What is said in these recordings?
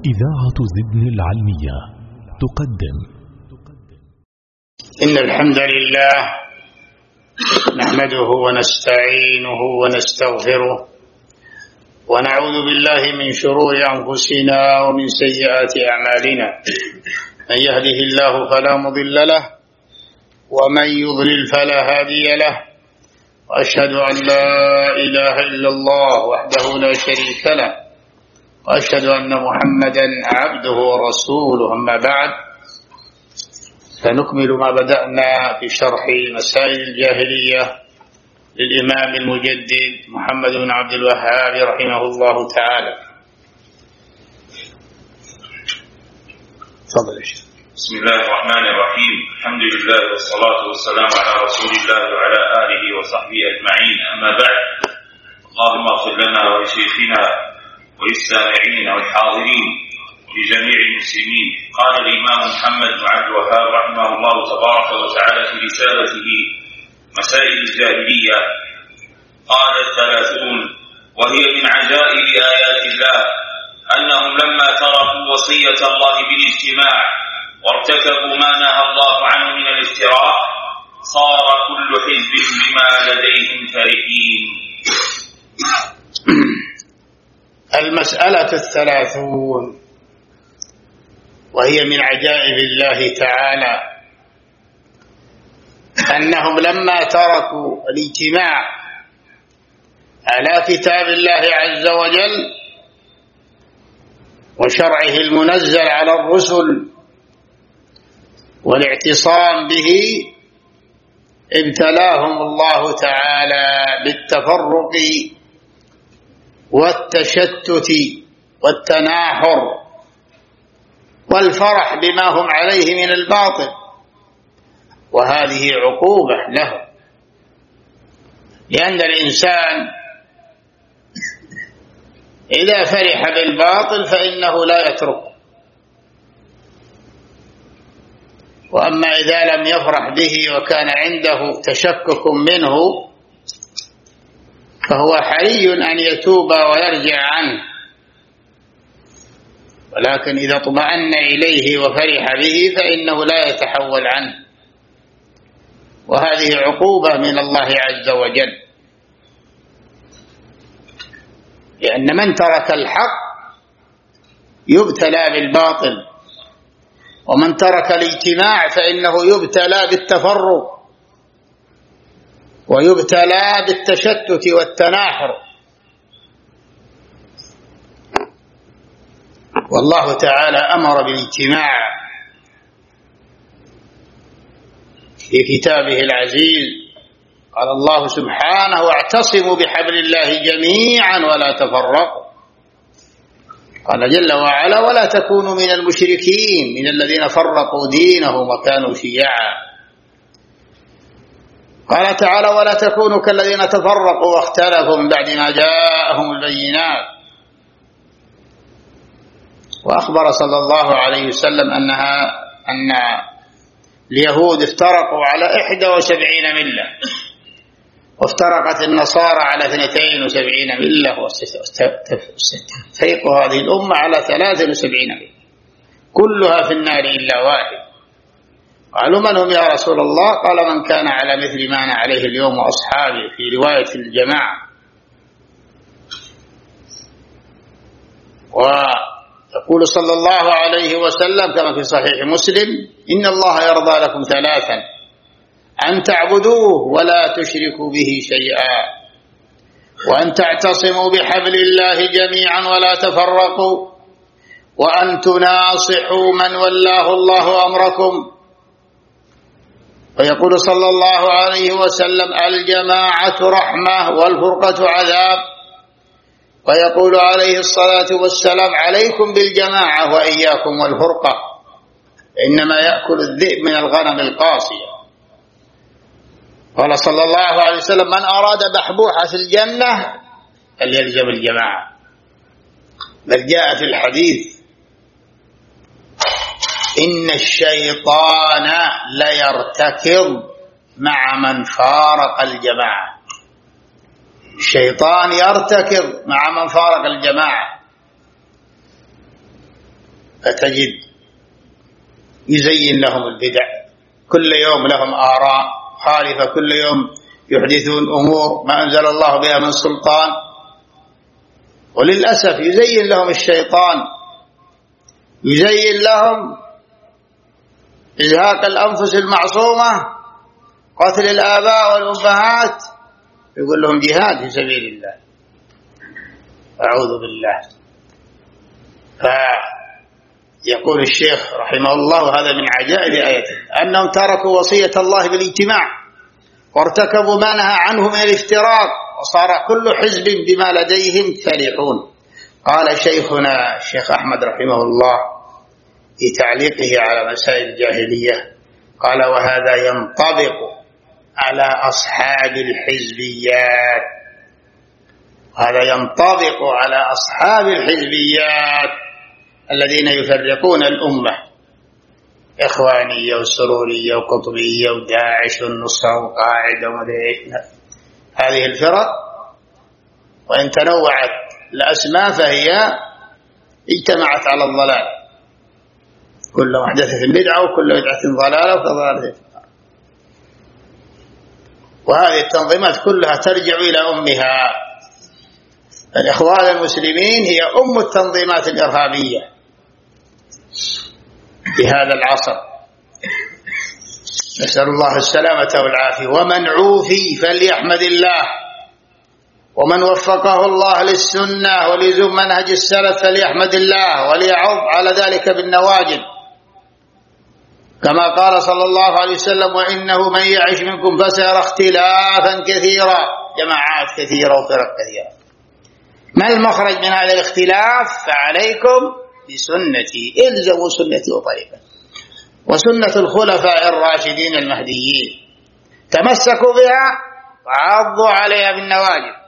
إذاعة زدن العلمية تقدم. إن الحمد لله نحمده ونستعينه ونستغفره ونعوذ بالله من شرور أنفسنا ومن سيئات أعمالنا. من يهده الله فلا مضل له ومن يضلل فلا هادي له، وأشهد أن لا إله إلا الله وحده لا شريك له، وأشهد أن محمدا عبده ورسوله. أما بعد، فنكمل ما بدأنا في شرح مسائل الجاهلية للإمام المجدد محمد بن عبد الوهاب رحمه الله تعالى. تفضل يا شيخ. بسم الله الرحمن الرحيم. الحمد لله والصلاة والسلام على رسول الله وعلى آله وصحبه أجمعين. أما بعد، اللهم اغفر لنا ولشيخنا وللسامعين والحاضرين ولجميع المسلمين. قال الإمام محمد بن عبد الوهاب رحمه الله تبارك وتعالى في رسالته مسائل الجاهلية، قال 30: وهي من عجائب آيات الله أنهم لما تركوا وصية الله بالاجتماع وارتكبوا ما نهى الله عنه من الافتراق صار كل حزب بما لديهم فرحين. المسألة 30، وهي من عجائب الله تعالى أنهم لما تركوا الاجتماع على كتاب الله عز وجل وشرعه المنزل على الرسل والاعتصام به ابتلاهم الله تعالى بالتفرق والتشتت والتناحر والفرح بما هم عليه من الباطل، وهذه عقوبة له، لأن الإنسان إذا فرح بالباطل فإنه لا يتركه، وأما إذا لم يفرح به وكان عنده تشكك منه فهو حري أن يتوب ويرجع عنه، ولكن إذا اطمأن إليه وفرح به فإنه لا يتحول عنه، وهذه عقوبة من الله عز وجل، لأن من ترك الحق يبتلى بالباطل، ومن ترك الاجتماع فإنه يبتلى بالتفرق ويبتلى بالتشتت والتناحر. والله تعالى أمر بالاجتماع في كتابه العزيز. قال الله سبحانه: واعتصموا بحبل الله جميعا ولا تفرقوا. قال جل وعلا: ولا تكونوا من المشركين من الذين فرقوا دينهم وكانوا شيعا. قال تعالى: ولا تكونوا كالذين تفرقوا واختلفوا من بعد ما جاءهم البينات. وأخبر صلى الله عليه وسلم أن اليهود افترقوا على 71 ملة، وافترقت النصارى على 72 ملة، وستفترق هذه الأمة على 73 ملة، كلها في النار إلا واحد. قالوا: من هم يا رسول الله؟ قال: من كان على مثل ما أنا عليه اليوم وأصحابي، في رواية الجماعة. ويقول صلى الله عليه وسلم كما في صحيح مسلم: إن الله يرضى لكم 3: أن تعبدوه ولا تشركوا به شيئا، وأن تعتصموا بحبل الله جميعا ولا تفرقوا، وأن تناصحوا من ولاه الله أمركم. ويقول صلى الله عليه وسلم: الجماعة رحمة والفرقة عذاب. ويقول عليه الصلاة والسلام: عليكم بالجماعة وإياكم والفرقة، إنما يأكل الذئب من الغنم القاصية. قال صلى الله عليه وسلم: من أراد بحبوحة في الجنة فليلزم الجماعة. بل جاء في الحديث: إن الشيطان ليرتكض مع من فارق الجماعة. الشيطان يرتكض مع من فارق الجماعة. فتجد يزين لهم البدع، كل يوم لهم آراء خالفة، كل يوم يحدثون أمور ما أنزل الله بها من سلطان، وللأسف يزين لهم الشيطان، يزين لهم إزهاق الأنفس المعصومة، قتل الآباء والأمهات، يقول لهم جهاد في سبيل الله. أعوذ بالله. فيقول الشيخ رحمه الله هذا من عجائب آياته أنهم تركوا وصية الله بالاجتماع وارتكبوا ما نهى عنه من الافتراق، وصار كل حزب بما لديهم فرحون. قال شيخنا الشيخ أحمد رحمه الله في تعليقه على مسائل الجاهلية، قال وهذا ينطبق على أصحاب الحزبيات، هذا ينطبق على أصحاب الحزبيات الذين يفرقون الأمة، إخوانية وسرورية وقطبية وداعش والنصرة وقاعدة ومدري. هذه الفرق وإن تنوعت الأسماء فهي اجتمعت على الضلال، كل محدثة بدعة وكل بدعة ضلالة وكضلالة. وهذه التنظيمات كلها ترجع إلى أمها. الإخوان المسلمين هي أم التنظيمات الإرهابية في هذا العصر، نسأل الله السلامة والعافية. ومن عوفي فليحمد الله، ومن وفقه الله للسنة ولزوم منهج السلف فليحمد الله وليعض على ذلك بالنواجذ، كما قال صلى الله عليه وسلم وإنه من يعش منكم فسيرى اختلافا كثيرا، جماعات كثيرة وفرق كثيرة. ما المخرج من هذا الاختلاف؟ فعليكم بسنتي، الزموا سنتي وطريقتي وسنة الخلفاء الراشدين المهديين، تمسكوا بها وعضوا عليها بالنواجذ.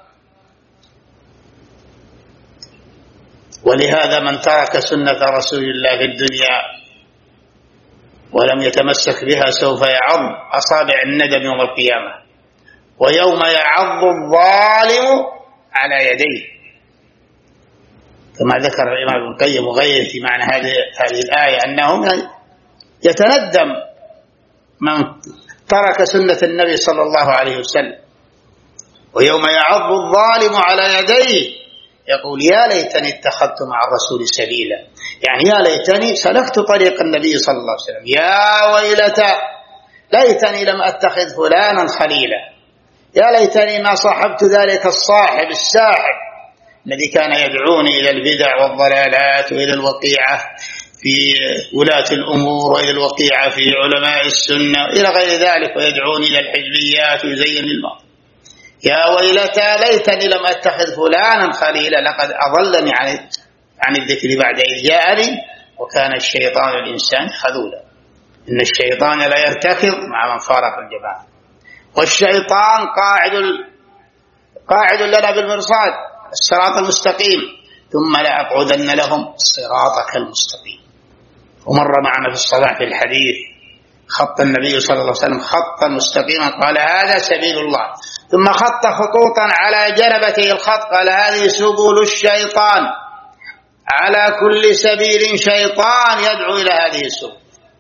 ولهذا من ترك سنة رسول الله في الدنيا ولم يتمسك بها سوف يعض أصابع الندم يوم القيامة، ويوم يعض الظالم على يديه، كما ذكر الإمام ابن القيم وغيره في معنى هذه الآية أنهم يتندم من ترك سنة النبي صلى الله عليه وسلم، ويوم يعض الظالم على يديه يقول يا ليتني اتخذت مع الرسول سبيلا، يعني يا ليتني سلكت طريق النبي صلى الله عليه وسلم، يا ويلتى ليتني لم أتخذ فلانا خليلا، يا ليتني ما صاحبت ذلك الصاحب الساحب الذي كان يدعوني إلى البدع والضلالات وإلى الوقيعة في ولاة الأمور وإلى الوقيعة في علماء السنة إلى غير ذلك، ويدعوني إلى الحزبيات ويزين الماضي. يا ويلتى ليتني لم أتخذ فلانا خليلا لقد أضلني عن الذكر بعد إذ جاءني وكان الشيطان الإنسان خذولا. إن الشيطان لا يرتكض مع من فارق الجماعة، والشيطان قاعد لنا بالمرصاد الصراط المستقيم، ثم لأقعدن لهم صراطك المستقيم. ومر معنا في الصلاة في الحديث خط النبي صلى الله عليه وسلم خطا مستقيما قال هذا سبيل الله، ثم خط خطوطا على جنبتي الخط قال هذه سبل الشيطان، على كل سبيل شيطان يدعو إلى هذه السبل.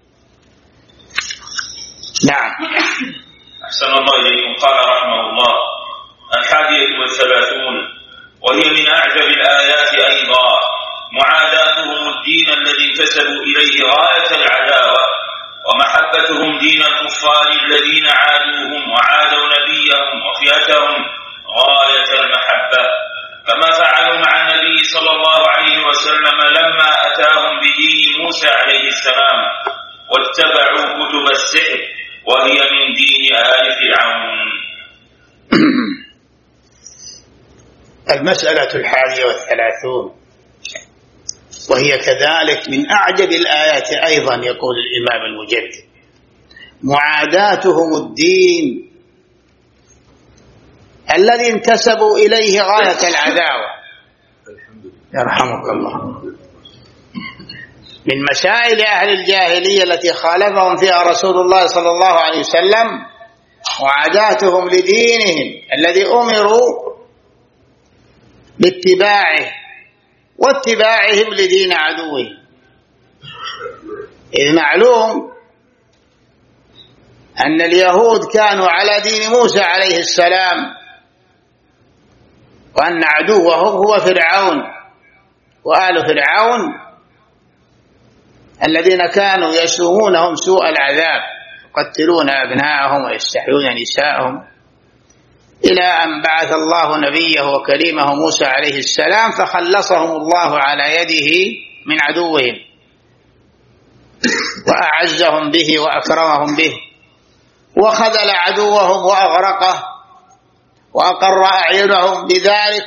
نعم. أحسن الله إليكم. قال رحمه الله 31 وهي من أعجب الآيات أيضا معاداتهم الدين الذي انتسبوا إليه غاية العداوة، ومحبتهم دين الكفار الذين عادوهم وعادوا نبيهم وفئتهم غاية المحبة، كما فعلوا مع النبي صلى الله عليه وسلم لما أتاهم بدين موسى عليه السلام واتبعوا كتب السحر وهي من دين آل فرعون. المسألة 31 وهي كذلك من أعجب الآيات أيضا، يقول الإمام المجدد معاداتهم الدين الذي انتسبوا إليه غاية العداوة. يرحمك الله. من مسائل أهل الجاهلية التي خالفهم فيها رسول الله صلى الله عليه وسلم معاداتهم لدينهم الذي أمروا باتباعه واتباعهم لدين عدوهم. إذ معلوم أن اليهود كانوا على دين موسى عليه السلام، وأن عدوهم هو فرعون وآل فرعون الذين كانوا يسومونهم سوء العذاب، يقتلون أبناءهم ويستحيون نساءهم، إلى أن بعث الله نبيه وكريمه موسى عليه السلام فخلصهم الله على يده من عدوهم وأعزهم به وأكرمهم به، وخذل عدوهم وأغرقه وأقر أعينهم بذلك.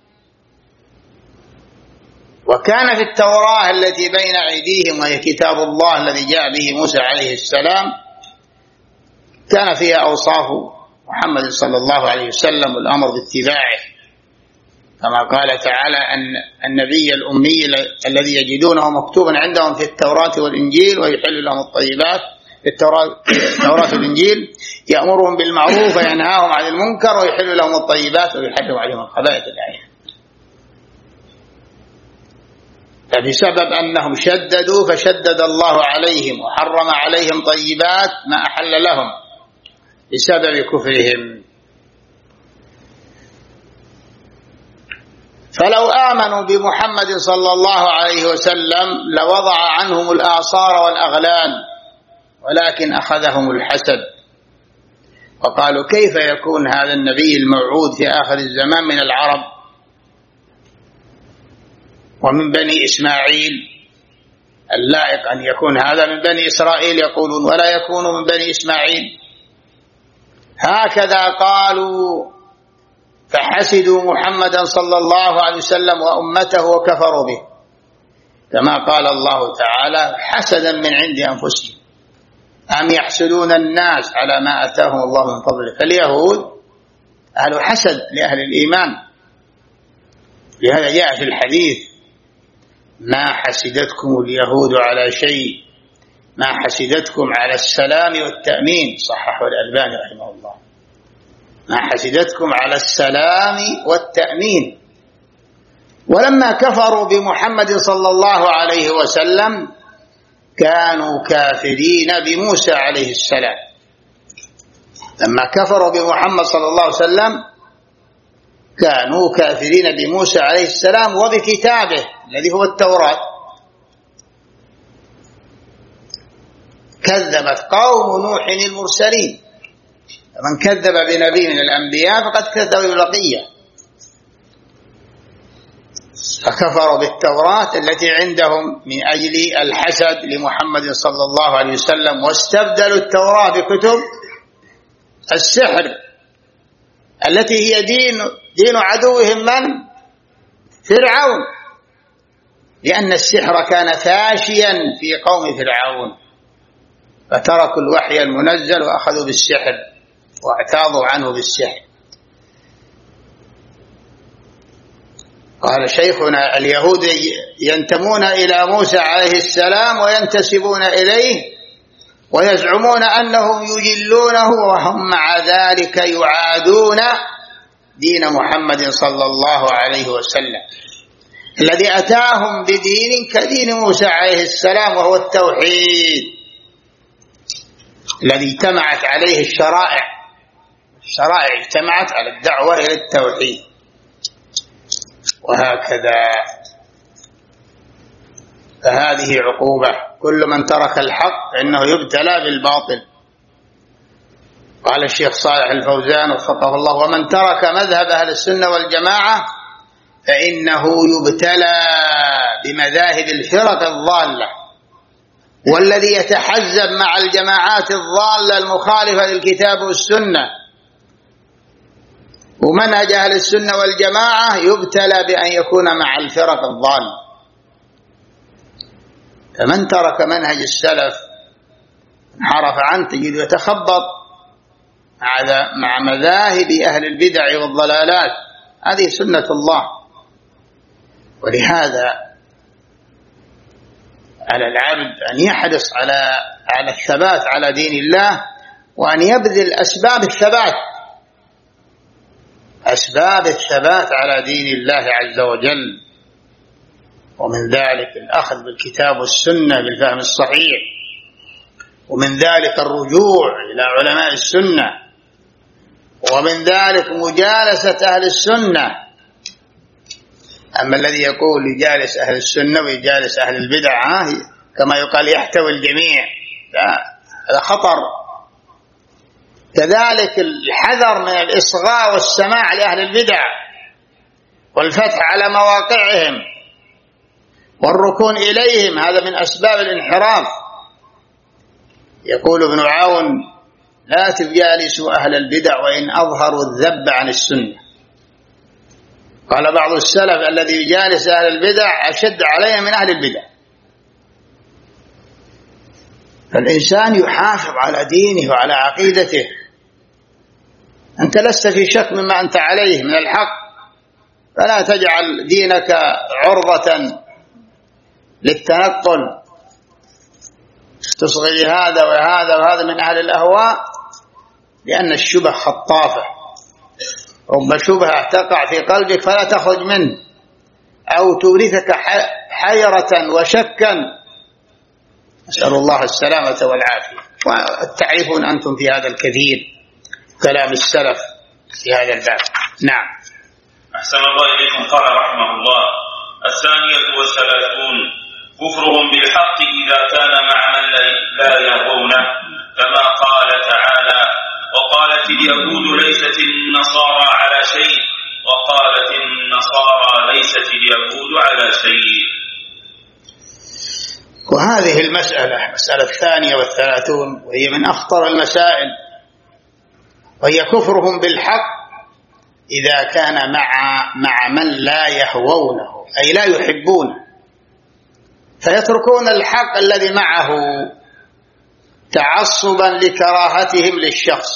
وكان في التوراة التي بين أيديهم وهي كتاب الله الذي جاء به موسى عليه السلام كان فيها أوصاف محمد صلى الله عليه وسلم والأمر باتباعه، كما قال تعالى أن النبي الأمي الذي يجدونه مكتوبا عندهم في التوراة والإنجيل ويحل لهم الطيبات، في التوراة والإنجيل يأمرهم بالمعروف وينهاهم عن المنكر ويحل لهم الطيبات ويحرم عليهم الخبائث الآية. فبسبب أنهم شددوا فشدد الله عليهم وحرم عليهم طيبات ما أحل لهم بسبب كفرهم. فلو آمنوا بمحمد صلى الله عليه وسلم لوضع عنهم الآثار والأغلال، ولكن أخذهم الحسد وقالوا كيف يكون هذا النبي الموعود في آخر الزمان من العرب ومن بني إسماعيل، اللائق أن يكون هذا من بني إسرائيل يقولون ولا يكون من بني إسماعيل. هكذا قالوا فحسدوا محمدا صلى الله عليه وسلم وأمته وكفروا به، كما قال الله تعالى حسدا من عند أنفسهم أم يحسدون الناس على ما أتاهم الله من فضله. فاليهود أهل حسد لأهل الإيمان، لهذا جاء في الحديث ما حسدتكم اليهود على شيء، ما حسدتكم على السلام والتأمين، صححه الألباني رحمه الله، ما حسدتكم على السلام والتأمين. ولما كفروا بمحمد صلى الله عليه وسلم كانوا كافرين بموسى عليه السلام. لما كفروا بمحمد صلى الله عليه وسلم كانوا كافرين بموسى عليه السلام وبكتابه الذي هو التوراة. كذبت قوم نوح المرسلين، من كذب بنبي من الأنبياء فقد كذب بالبقية، فكفروا بالتوراة التي عندهم من أجل الحسد لمحمد صلى الله عليه وسلم، واستبدلوا التوراة بكتب السحر التي هي دين عدوهم من؟ فرعون، لأن السحر كان فاشيا في قوم فرعون، فتركوا الوحي المنزل وأخذوا بالسحر واعتاضوا عنه بالسحر. قال شيخنا اليهود ينتمون إلى موسى عليه السلام وينتسبون إليه ويزعمون أنهم يجلونه، وهم مع ذلك يعادون دين محمد صلى الله عليه وسلم الذي أتاهم بدين كدين موسى عليه السلام، وهو التوحيد الذي اجتمعت عليه الشرائع اجتمعت على الدعوة إلى التوحيد. وهكذا فهذه عقوبة كل من ترك الحق إنه يبتلى بالباطل. قال الشيخ صالح الفوزان وفقه الله ومن ترك مذهب أهل السنة والجماعة فإنه يبتلى بمذاهب الفرق الضالة، والذي يتحزب مع الجماعات الضالة المخالفة للكتاب والسنة ومنهج أهل السنة والجماعة يبتلى بأن يكون مع الفرق الضالة. فمن ترك منهج السلف انحرف عنه تجد يتخبط مع مذاهب أهل البدع والضلالات، هذه سنة الله. ولهذا على العبد أن يحرص على الثبات على دين الله، وأن يبذل أسباب الثبات على دين الله عز وجل. ومن ذلك الأخذ بالكتاب والسنة بالفهم الصحيح، ومن ذلك الرجوع إلى علماء السنة، ومن ذلك مجالسة أهل السنة. أما الذي يقول يجالس أهل السنة ويجالس أهل البدع كما يقال يحتوي الجميع، لا، هذا خطر. كذلك الحذر من الإصغاء والسماع لأهل البدع والفتح على مواقعهم والركون إليهم، هذا من أسباب الانحراف. يقول ابن عون: لا تجالسوا أهل البدع وإن أظهروا الذب عن السنة. قال بعض السلف: الذي يجالس أهل البدع أشد عليه من أهل البدع. فالإنسان يحافظ على دينه وعلى عقيدته. أنت لست في شك مما أنت عليه من الحق، فلا تجعل دينك عرضة للتنقل، تصغي هذا وهذا وهذا من أهل الأهواء، لأن الشبه خطافة. رب شبهة تقع في قلبك فلا تخرج منه، أو تورثك حيرة وشكا. نسأل الله السلامة والعافية. وتعرفون أنتم في هذا الكثير كلام السلف في هذا الباب. نعم. أحسن الله إليكم. قال رحمه الله: 32 كفرهم بالحق إذا كان مع من لا يهوونه، كما قال تعالى: وقالت اليهود ليست النصارى على شيء، وقالت النصارى ليست اليهود على شيء. وهذه المسألة 32 وهي من أخطر المسائل، وهي كفرهم بالحق إذا كان مع من لا يهوونه، أي لا يحبونه، فيتركون الحق الذي معه تعصبا لكراهتهم للشخص،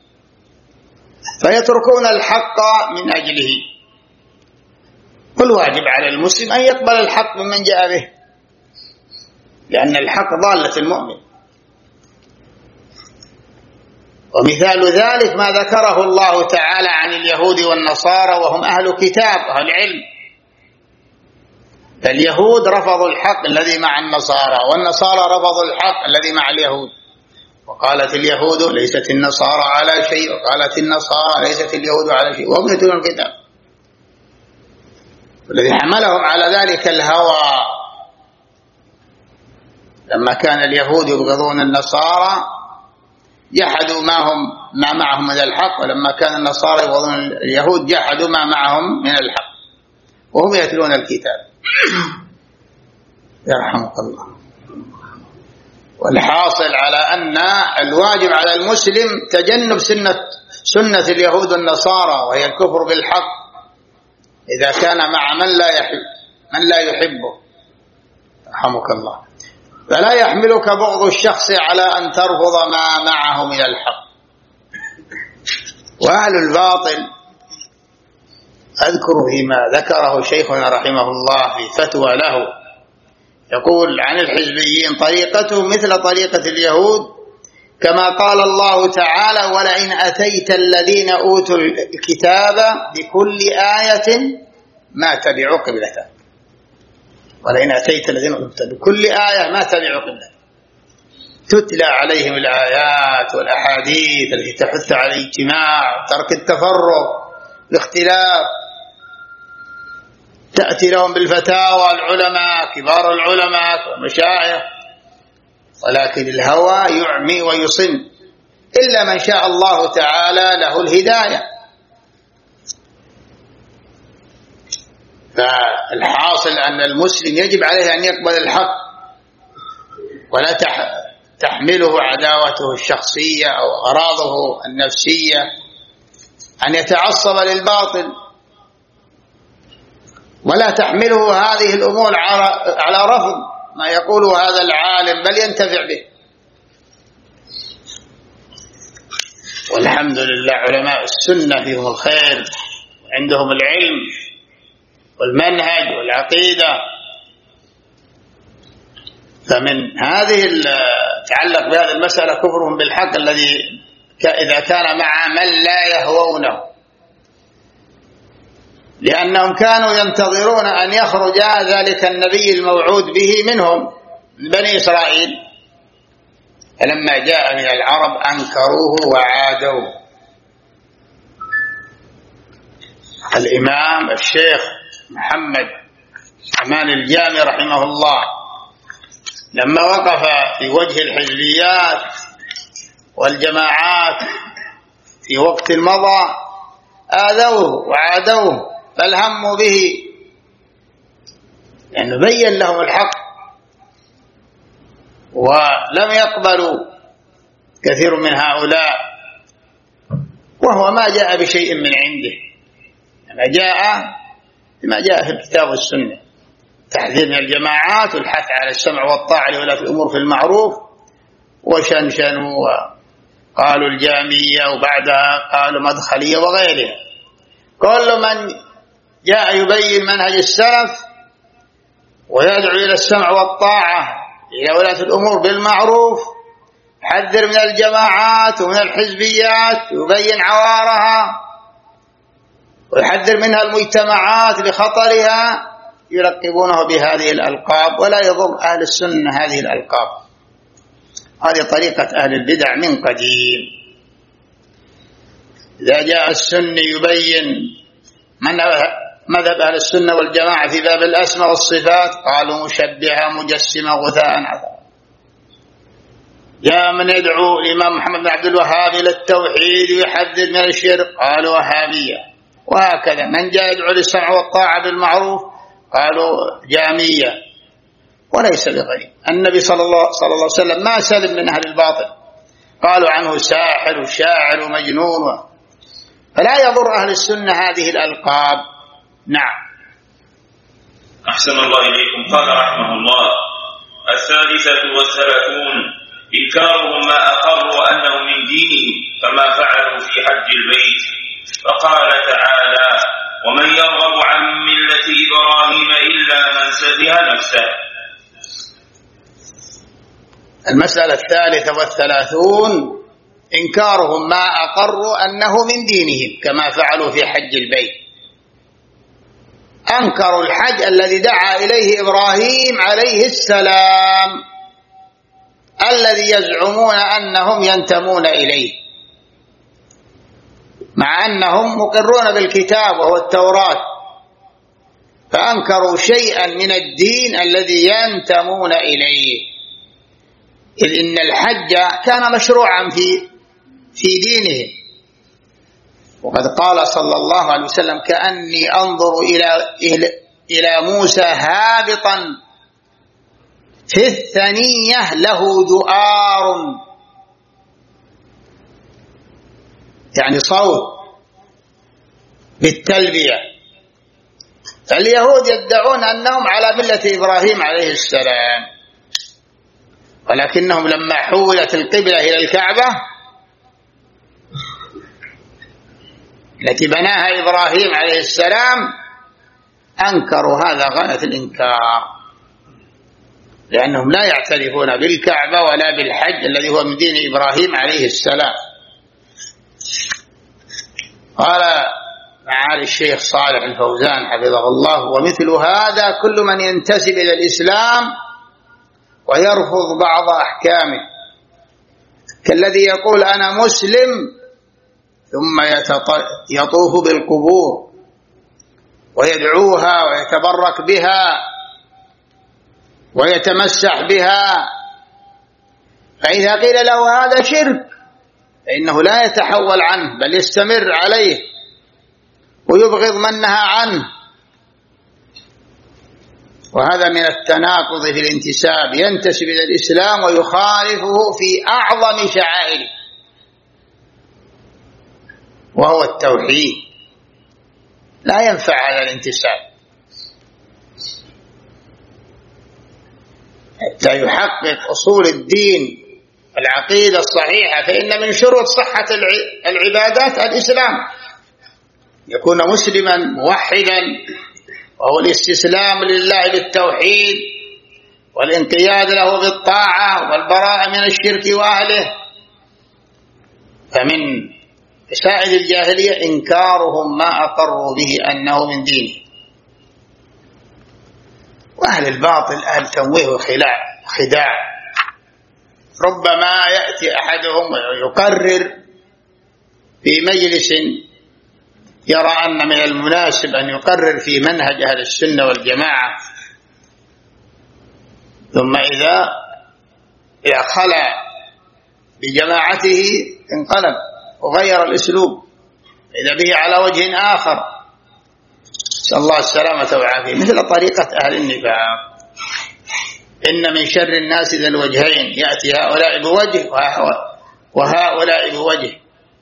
فيتركون الحق من أجله. والواجب على المسلم أن يقبل الحق ممن جاء به، لأن الحق ضالة المؤمن. ومثال ذلك ما ذكره الله تعالى عن اليهود والنصارى وهم أهل كتاب أهل علم. فاليهود رفضوا الحق الذي مع النصارى، والنصارى رفضوا الحق الذي مع اليهود. وقالت اليهود ليست النصارى على شيء، وقالت النصارى ليست اليهود على شيء، وهم يتلون الكتاب. والذي حملهم على ذلك الهوى، لما كان اليهود يبغضون النصارى جحدوا ما معهم من الحق، ولما كان النصارى يبغضون اليهود جحدوا ما معهم من الحق وهم يتلون الكتاب. يرحمك الله. والحاصل على أن الواجب على المسلم تجنب سنة اليهود والنصارى، وهي الكفر بالحق إذا كان مع من لا يحبه. يرحمك الله. فلا يحملك بغض الشخص على أن ترفض ما معه من الحق. وأهل الباطل أذكر فيما ذكره شيخنا رحمه الله في فتوى له، يقول عن الحزبيين: طريقته مثل طريقة اليهود، كما قال الله تعالى: ولئن أتيت الذين أوتوا الكتاب بكل آية ما تبعوا قبلتك. ولئن أتيت الذين أوتوا بكل آية ما تبعوا قبلتك. تتلى عليهم الآيات والأحاديث التي تحث على الاجتماع، ترك التفرق، الاختلاف. تأتي لهم بالفتاوى العلماء، كبار العلماء والمشايخ، ولكن الهوى يعمي ويصم، إلا من شاء الله تعالى له الهداية. فالحاصل أن المسلم يجب عليه أن يقبل الحق، ولا تحمله عداوته الشخصية أو أغراضه النفسية أن يتعصب للباطل، ولا تحمله هذه الأمور على رفض ما يقوله هذا العالم، بل ينتفع به. والحمد لله علماء السنة فيهم الخير، وعندهم العلم والمنهج والعقيدة. فمن هذه تعلق بهذه المسألة كفرهم بالحق الذي، إذا كان مع من لا يهوونه، لأنهم كانوا ينتظرون أن يخرج ذلك النبي الموعود به منهم من بني إسرائيل، فلما جاء من العرب أنكروه وعادوا. الإمام الشيخ محمد أمان الجامي رحمه الله لما وقف في وجه الحزبيات والجماعات في وقت مضى آذوه وعادوه، بل هموا به، لأنه بين لهم الحق ولم يقبلوا كثير من هؤلاء، وهو ما جاء بشيء من عنده، ما جاء بما جاء في الكتاب والسنة، تحذير من الجماعات والحث على السمع والطاعة لولاة الأمور في المعروف، وشنشنوا وقالوا الجامية وبعدها قالوا مدخلية وغيرها. كل من جاء يبين منهج السلف ويدعو إلى السمع والطاعة إلى ولاة الأمور بالمعروف، يحذر من الجماعات ومن الحزبيات ويبين عوارها ويحذر منها المجتمعات بخطرها، يلقبونه بهذه الألقاب، ولا يضر أهل السنة هذه الألقاب. هذه طريقة أهل البدع من قديم. إذا جاء السني يبين مذهب أهل السنة والجماعة في باب الأسماء والصفات قالوا مشبهة مجسمة غثاء عثا. جاء من يدعو الإمام محمد بن عبد الوهاب إلى التوحيد ويحذر من الشرك قالوا وهابية، وهكذا من جاء يدعو للسمع والطاعة بالمعروف قالوا جامية. وليس بغريب، النبي صلى الله عليه وسلم ما سلم من أهل الباطل، قالوا عنه ساحر وشاعر ومجنون، فلا يضر أهل السنة هذه الألقاب. نعم. أحسن الله إليكم. قال رحمه الله: 33 إنكارهم ما أقروا أنه من دينهم كما فعلوا في حج البيت، فقال تعالى: ومن يرغب عن ملة إبراهيم إلا من سفه نفسه. المسألة 33 إنكارهم ما أقروا أنه من دينهم كما فعلوا في حج البيت. أنكروا الحج الذي دعا إليه إبراهيم عليه السلام، الذي يزعمون أنهم ينتمون إليه، مع أنهم مقرون بالكتاب وهو التوراة، فأنكروا شيئا من الدين الذي ينتمون إليه، إذ إن الحج كان مشروعا في دينهم. وقد قال صلى الله عليه وسلم: كأني أنظر إلى موسى هابطا في الثنية له دؤار، يعني صوت بالتلبية. فاليهود يدعون أنهم على ملة إبراهيم عليه السلام، ولكنهم لما حولت القبلة إلى الكعبة التي بناها إبراهيم عليه السلام أنكروا هذا غاية الإنكار، لأنهم لا يعترفون بالكعبة ولا بالحج الذي هو من دين إبراهيم عليه السلام. قال معالي الشيخ صالح الفوزان حفظه الله: ومثل هذا كل من ينتسب إلى الإسلام ويرفض بعض أحكامه، كالذي يقول أنا مسلم ثم يطوف بالقبور ويدعوها ويتبرك بها ويتمسح بها، فإذا قيل له هذا شرك فإنه لا يتحول عنه بل يستمر عليه ويبغض من نهى عنه، وهذا من التناقض في الانتساب، ينتسب إلى الإسلام ويخالفه في أعظم شعائره وهو التوحيد، لا ينفع هذا الانتساب حتى يحقق أصول الدين العقيدة الصحيحة. فإن من شروط صحة العبادات الإسلام، يكون مسلما موحدا، وهو الاستسلام لله بالتوحيد والانقياد له بالطاعة والبراءة من الشرك وأهله. فمن سائد الجاهلية إنكارهم ما أقروا به أنه من دينه. وأهل الباطل أهل تمويه وخداع. ربما يأتي أحدهم ويقرر في مجلس يرى أن من المناسب أن يقرر في منهج أهل السنة والجماعة، ثم إذا خلا بجماعته انقلب وغير الأسلوب إذا به على وجه آخر، نسأل الله السلامة والعافية، مثل طريقة أهل النفاق. إن من شر الناس ذا الوجهين، يأتي هؤلاء بوجه وهؤلاء بوجه.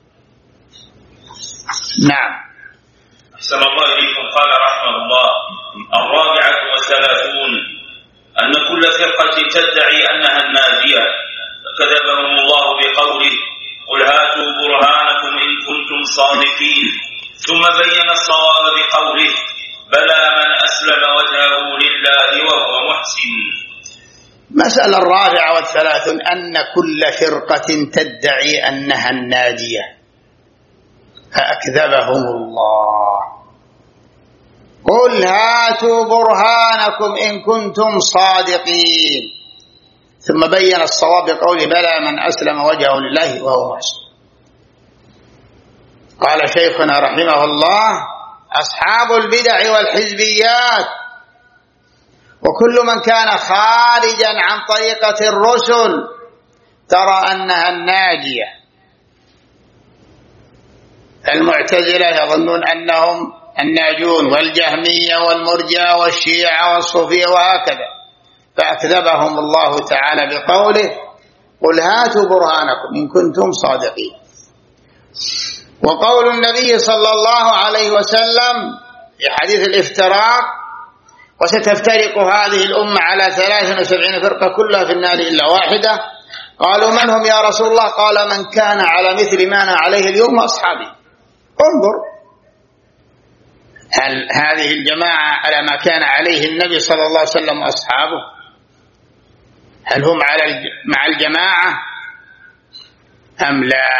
نعم. أحسن الله إليكم. قال رحمه الله: 34 أن كل فرقة تدعي أنها الناجية فكذبهم الله بقوله: قل هاتوا برهانكم إن كنتم صادقين، ثم بين الصواب بقوله: بلى من أسلم وجهه لله وهو محسن. مسألة 34 أن كل فرقة تدعي أنها الناجية فأكذبهم الله. قل هاتوا برهانكم إن كنتم صادقين، ثم بين الصواب بقوله: بلى من أسلم وجهه لله وهو محسن. قال شيخنا رحمه الله: أصحاب البدع والحزبيات وكل من كان خارجا عن طريقة الرسل ترى أنها الناجية. المعتزلة يظنون أنهم الناجون، والجهمية والمرجئة والشيعة والصوفية وهكذا، فأكذبهم الله تعالى بقوله: قل هاتوا برهانكم إن كنتم صادقين. وقول النبي صلى الله عليه وسلم في حديث الافتراق: وستفترق هذه الأمة على 73 فرقة كلها في النار إلا واحدة. قالوا: من هم يا رسول الله؟ قال: من كان على مثل ما أنا عليه اليوم أصحابي. انظر، هل هذه الجماعة على ما كان عليه النبي صلى الله عليه وسلم وأصحابه؟ هل هم مع الجماعة أم لا؟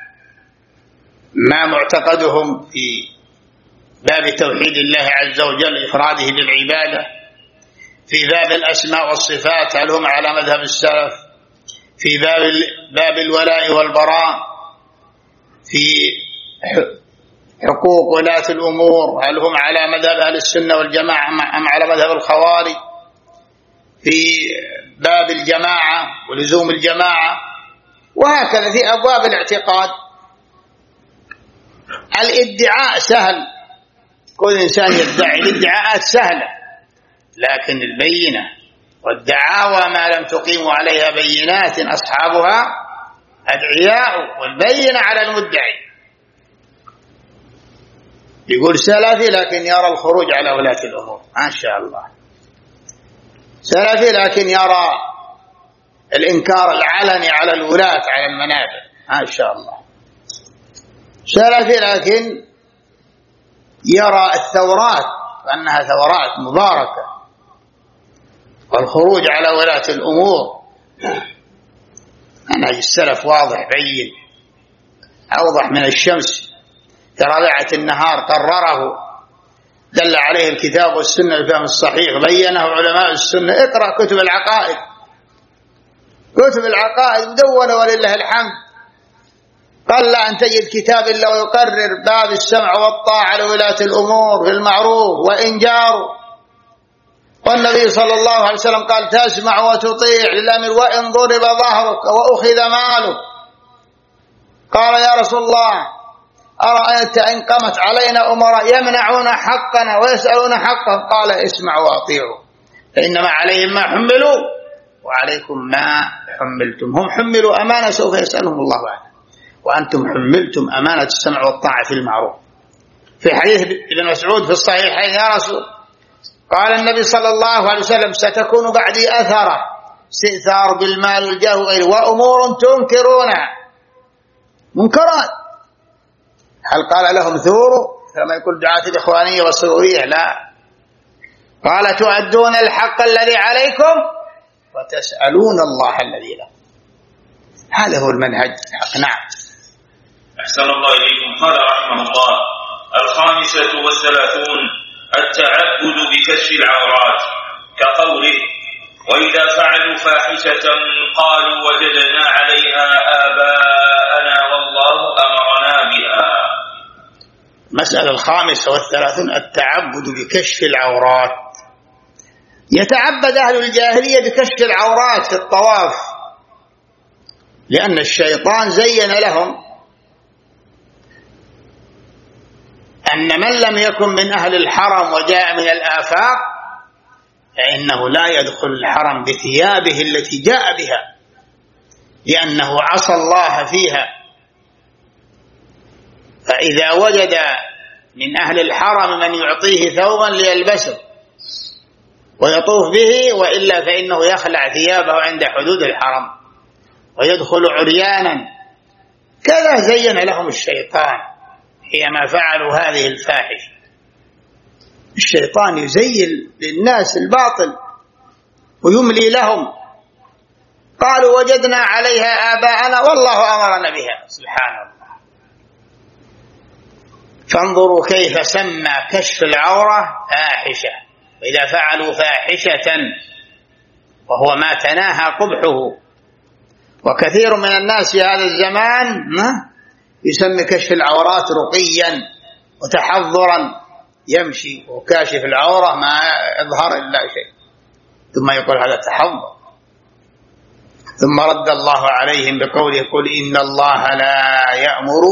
ما معتقدهم في باب توحيد الله عز وجل إفراده بالعبادة؟ في باب الأسماء والصفات هل هم على مذهب السلف؟ في باب الولاء والبراء؟ في حقوق ولاة الأمور هل هم على مذهب أهل السنة والجماعة أم على مذهب الخوارج؟ في باب الجماعة ولزوم الجماعة، وهكذا في أبواب الاعتقاد. الادعاء سهل، كل إنسان يدعي، الادعاءات سهلة، لكن البينة والدعاوى ما لم تقيموا عليها بينات أصحابها أدعياء، والبينة على المدعي. يقول سلفي لكن يرى الخروج على ولاة الأمور، ما شاء الله. سلفي لكن يرى الإنكار العلني على الولاة على المنابر، ما شاء الله. سلفي لكن يرى الثورات وأنها ثورات مباركة، والخروج على ولاة الأمور. منهج السلف واضح بين، أوضح من الشمس في رابعة النهار، قرره دل عليه الكتاب والسنة الفهم الصحيح، بينه علماء السنة. اقرأ كتب العقائد، كتب العقائد مدونة ولله الحمد. قل أن تجد كتاب إلا ويقرر باب السمع والطاعة لولاة الأمور في المعروف وإن جاروا. والنبي صلى الله عليه وسلم قال: تسمع وتطيع للأمر وإن ضرب ظهرك وأخذ مالك. قال: يا رسول الله، أرأيت إن قامت علينا أمراء يمنعون حقنا ويسألون حقهم؟ قال: اسمعوا وأطيعوا، فإنما عليهم ما حملوا وعليكم ما حملتم. هم حملوا أمانة سوف يسألهم الله عنها، وأنتم حملتم أمانة السمع والطاعة في المعروف. في حديث ابن مسعود في الصحيحين: يا رسول، قال النبي صلى الله عليه وسلم: ستكون بعدي أثرة، استئثار بالمال والجاه وغيره، وأمور تنكرونها، منكرات. هل قال لهم ثوروا كما يقول دعاة الإخوانية والسرورية؟ لا، قال: تؤدون الحق الذي عليكم وتسألون الله الذي له. هذا هو المنهج. نعم. أحسن الله إليكم. قال رحمه الله: 35 التعبد بكشف العورات، كقوله: وإذا فعلوا فاحشة قالوا وجدنا عليها آباءنا والله أمرنا بها. مسألة 35 التعبد بكشف العورات. يتعبد أهل الجاهلية بكشف العورات في الطواف، لأن الشيطان زين لهم أن من لم يكن من أهل الحرم وجاء من الآفاق فإنه لا يدخل الحرم بثيابه التي جاء بها، لأنه عصى الله فيها. فإذا وجد من أهل الحرم من يعطيه ثوبا ليلبسه ويطوف به، وإلا فإنه يخلع ثيابه عند حدود الحرم ويدخل عريانا. كذا زين لهم الشيطان حينما فعلوا هذه الفاحشة. الشيطان يزين للناس الباطل ويملي لهم. قالوا وجدنا عليها آباءنا والله أمرنا بها. سبحان الله. فانظروا كيف سمى كشف العورة فاحشة. وإذا فعلوا فاحشة وهو ما تناهى قبحه. وكثير من الناس في هذا الزمان يسمي كشف العورات رقيا وتحضرا، يمشي وكاشف العورة ما يظهر إلا شيء، ثم يقول هذا تحضر. ثم رد الله عليهم بقوله: قل إن الله لا يأمر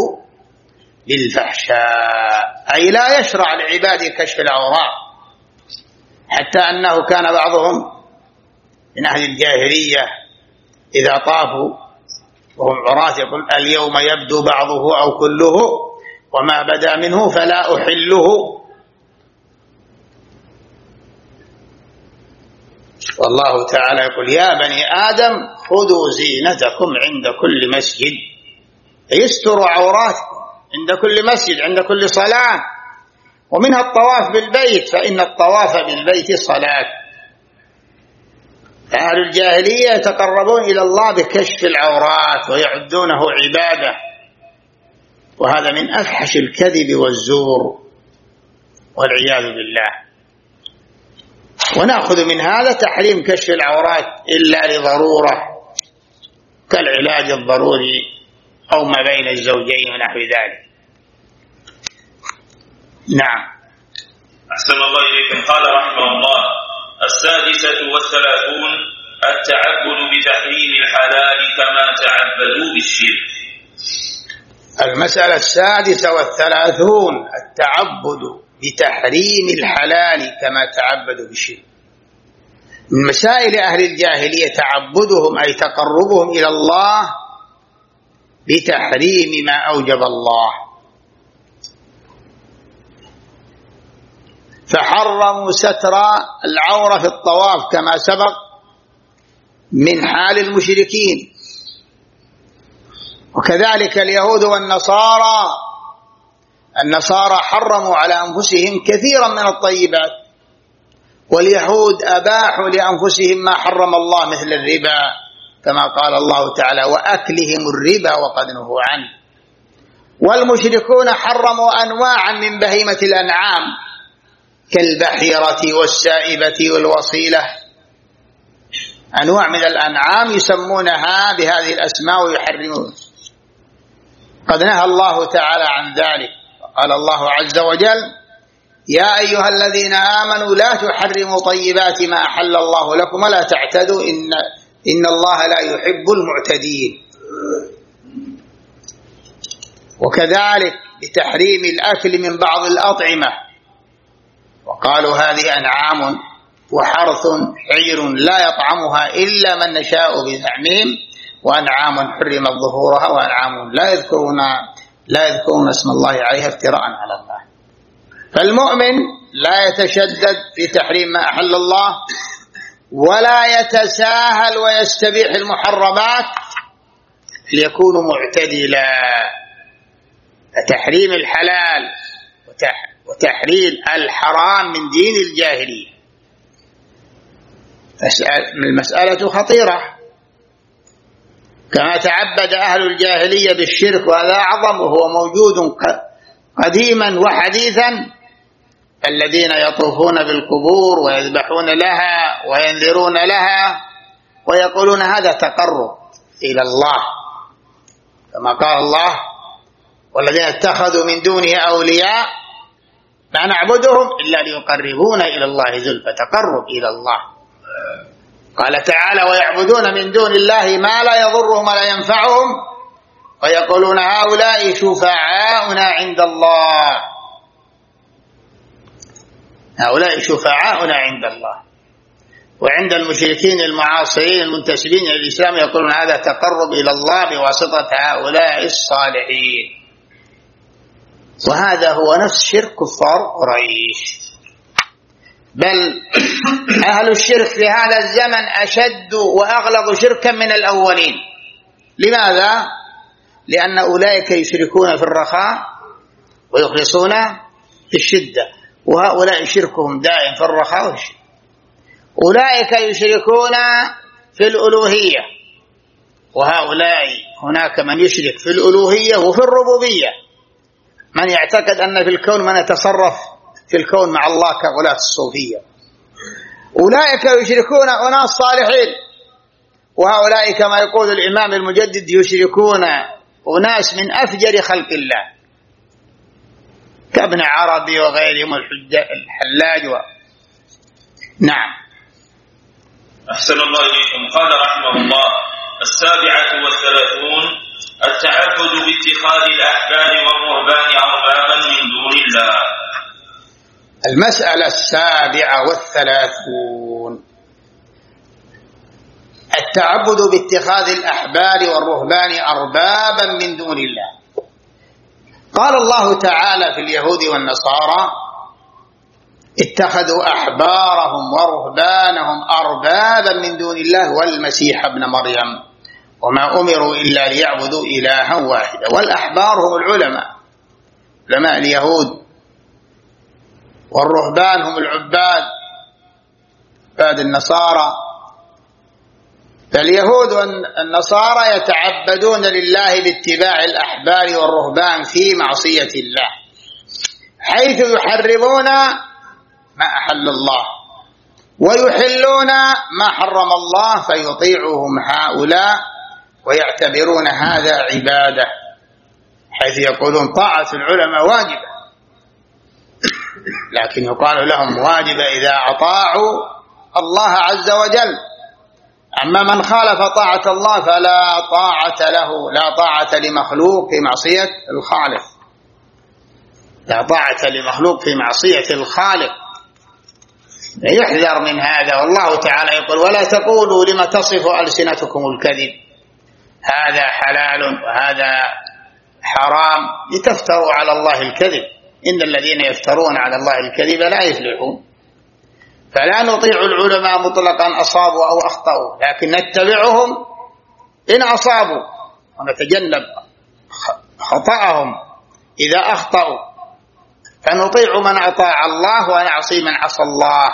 بالفحشاء، أي لا يشرع لعباده كشف العورات. حتى أنه كان بعضهم من أهل الجاهلية إذا طافوا وهم عراة يقول: اليوم يبدو بعضه أو كله وما بدا منه فلا أحله. والله تعالى يقول: يا بني آدم خذوا زينتكم عند كل مسجد، يستروا عوراتكم عند كل مسجد عند كل صلاة. ومنها الطواف بالبيت، فإن الطواف بالبيت صلاة. أهل الجاهلية يتقربون إلى الله بكشف العورات ويعدونه عبادة، وهذا من أفحش الكذب والزور والعياذ بالله. ونأخذ من هذا تحريم كشف العورات إلا لضرورة كالعلاج الضروري أو ما بين الزوجين ونحو ذلك. نعم. أحسن الله إليكم. قال رحمه الله: 36 التعبد بتحريم الحلال كما تعبدوا بالشرك. المسألة 36 التعبد بتحريم الحلال كما تعبدوا بالشرك. من مسائل أهل الجاهلية تعبدهم أي تقربهم إلى الله بتحريم ما أوجب الله، فحرموا ستر العورة في الطواف كما سبق من حال المشركين. وكذلك اليهود والنصارى، النصارى حرموا على أنفسهم كثيرا من الطيبات، واليهود أباحوا لأنفسهم ما حرم الله مثل الربا، كما قال الله تعالى: وأكلهم الربا وقد نهوا عنه. والمشركون حرموا أنواعا من بهيمة الأنعام كالبحيرة والسائبة والوصيلة، أنواع من الأنعام يسمونها بهذه الأسماء ويحرمون. قد نهى الله تعالى عن ذلك. قال الله عز وجل: يا أيها الذين آمنوا لا تحرموا طيبات ما أحل الله لكم ولا تعتدوا إن الله لا يحب المعتدين. وكذلك بتحريم الأكل من بعض الأطعمة، وقالوا هذه أنعام وحرث عير لا يطعمها إلا من نشاء بزعمهم، وأنعام حرمت ظهورها وأنعام لا يذكرون اسم الله عليها افتراء على الله. فالمؤمن لا يتشدد في تحريم ما أحل الله ولا يتساهل ويستبيح المحرمات ليكون معتدلا. تحريم الحلال وتحريم الحرام من دين الجاهلية. المسألة خطيرة، كما تعبد أهل الجاهلية بالشرك، وهذا أعظم وهو موجود قديما وحديثا، الذين يطوفون بالقبور ويذبحون لها وينذرون لها ويقولون هذا تقرب إلى الله، كما قال الله: والذين اتخذوا من دونه أولياء لا نعبدهم إلا ليقربونا إلى الله زلفى، تقرب إلى الله. قال تعالى: ويعبدون من دون الله ما لا يضرهم ولا ينفعهم ويقولون هؤلاء شفعاؤنا عند الله، هؤلاء شفعاؤنا عند الله. وعند المشركين المعاصرين المنتسبين إلى الإسلام يقولون هذا تقرب إلى الله بواسطة هؤلاء الصالحين، وهذا هو نفس شرك كفار قريش. بل أهل الشرك في هذا الزمن أشد وأغلظ شركا من الأولين. لماذا؟ لأن أولئك يشركون في الرخاء ويخلصون في الشدة، وهؤلاء شركهم دائم في الرخاء والشدة. أولئك يشركون في الألوهية، وهؤلاء هناك من يشرك في الألوهية وفي الربوبية، من يعتقد أن في الكون من يتصرف في الكون مع الله كغلاة الصوفية. أولئك يشركون أناس صالحين، وهؤلاء كما يقول الإمام المجدد يشركون أناس من أفجر خلق الله كابن عربي وغيرهم الحلاج نعم. أحسن الله إليكم. قال رحمه الله: 37 التعبد باتخاذ الأحبار والرهبان أربابا من دون الله. المسألة 37 التعبد باتخاذ الأحبار والرهبان أربابا من دون الله. قال الله تعالى في اليهود والنصارى: اتخذوا أحبارهم ورهبانهم أربابا من دون الله والمسيح ابن مريم وما أمروا إلا ليعبدوا إلها واحدا. والأحبار هم العلماء، علماء اليهود، والرهبان هم العباد، عباد النصارى. فاليهود والنصارى يتعبدون لله باتباع الأحبار والرهبان في معصية الله، حيث يحرمون ما أحل الله ويحلون ما حرم الله، فيطيعهم هؤلاء ويعتبرون هذا عبادة، حيث يقولون طاعة العلماء واجبة، لكن يقال لهم واجبة إذا أطاعوا الله عز وجل. أما من خالف طاعة الله فلا طاعة له، لا طاعة لمخلوق في معصية الخالق، لا طاعة لمخلوق في معصية الخالق، يحذر من هذا. والله تعالى يقول: ولا تقولوا لما تصف ألسنتكم الكذب هذا حلال وهذا حرام لتفتروا على الله الكذب إن الذين يفترون على الله الكذب لا يفلحون. فلا نطيع العلماء مطلقا أصابوا أو أخطأوا، لكن نتبعهم إن أصابوا ونتجنب خطأهم إذا أخطأوا، فنطيع من أطاع الله ونعصي من عصى الله.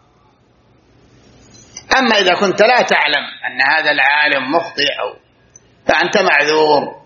أما إذا كنت لا تعلم أن هذا العالم مخطئ فأنت معذور.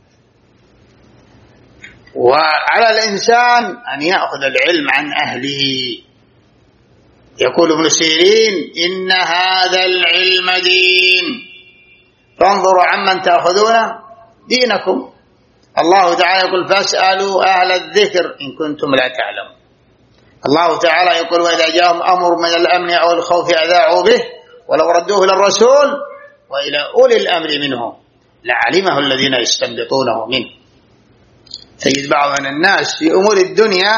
وعلى الإنسان أن يأخذ العلم عن أهله. يقول ابن سيرين: إن هذا العلم دين، فانظروا عمن تأخذون دينكم. الله تعالى يقول: فاسألوا أهل الذكر إن كنتم لا تعلمون. الله تعالى يقول: وإذا جاءهم أمر من الأمن أو الخوف أذاعوا به ولو ردوه للرسول وإلى أولي الأمر منهم لعلمه الذين يستنبطونه منه. تجد بعض من الناس في أمور الدنيا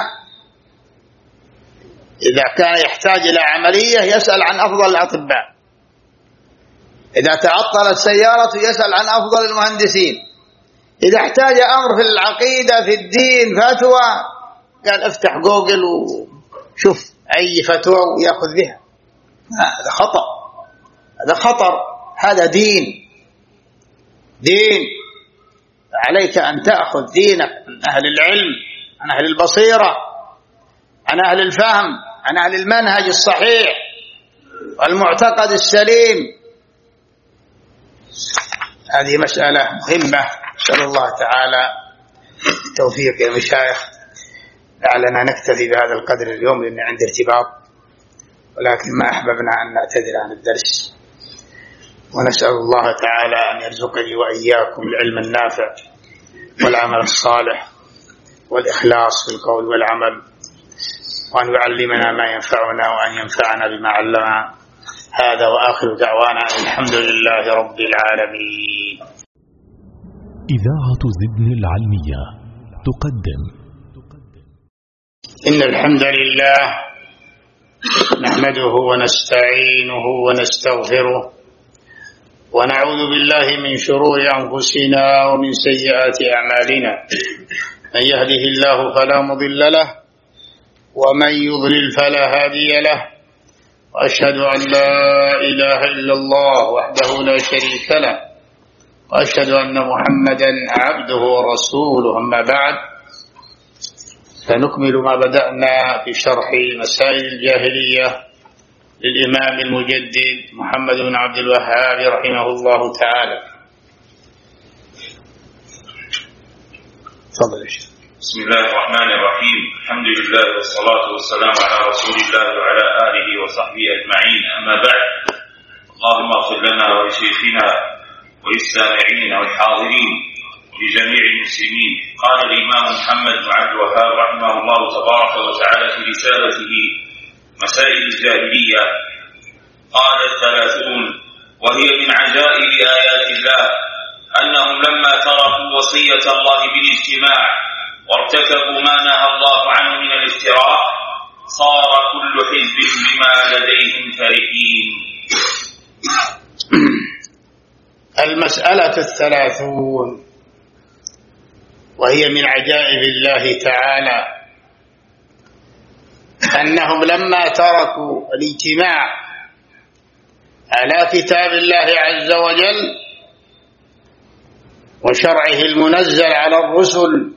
إذا كان يحتاج إلى عملية يسأل عن أفضل الأطباء، إذا تعطلت سيارة يسأل عن أفضل المهندسين، إذا احتاج أمر في العقيدة في الدين فتوى قال افتح جوجل وشوف أي فتوى ويأخذ بها. هذا خطأ، هذا خطر، هذا دين. عليك أن تأخذ دينك عن أهل العلم، عن أهل البصيرة، عن أهل الفهم، عن أهل المنهج الصحيح والمعتقد السليم. هذه مسألة مهمة، نسأل الله تعالى التوفيق يا مشايخ. لعلنا نكتفي بهذا القدر اليوم لأن عندي ارتباط، ولكن ما أحببنا أن نعتذر عن الدرس، ونسأل الله تعالى أن يرزقني وإياكم العلم النافع والعمل الصالح والإخلاص في القول والعمل، وأن يعلمنا ما ينفعنا وأن ينفعنا بما علمنا. هذا وآخر دعوانا الحمد لله رب العالمين. إذاعة زدن العلمية تقدم. إن الحمد لله نحمده ونستعينه ونستغفره، ونعوذ بالله من شرور أنفسنا ومن سيئات أعمالنا. من يهده الله فلا مضل له، ومن يضلل فلا هادي له، وأشهد أن لا إله إلا الله وحده لا شريك له، وأشهد أن محمدا عبده ورسوله. أما بعد، فنكمل ما بدأنا في شرح مسائل الجاهلية للإمام المجدد محمد بن عبد الوهاب رحمه الله تعالى. تفضل يا شيخ. بسم الله الرحمن الرحيم. الحمد لله والصلاة والسلام على رسول الله وعلى آله وصحبه أجمعين. أما بعد، اللهم اغفر لنا ولشيخنا وللسامعين والحاضرين ولجميع المسلمين. قال الإمام محمد بن عبد الوهاب رحمه الله تبارك وتعالى في رسالته مسائل الجاهلية، قال 30: وهي من عجائب آيات الله أنهم لما تركوا وصية الله بالاجتماع وارتكبوا ما نهى الله عنه من الافتراق، صار كل حزب بما لديهم فرحين. المسألة 30، وهي من عجائب الله تعالى أنهم لما تركوا الاجتماع على كتاب الله عز وجل وشرعه المنزل على الرسل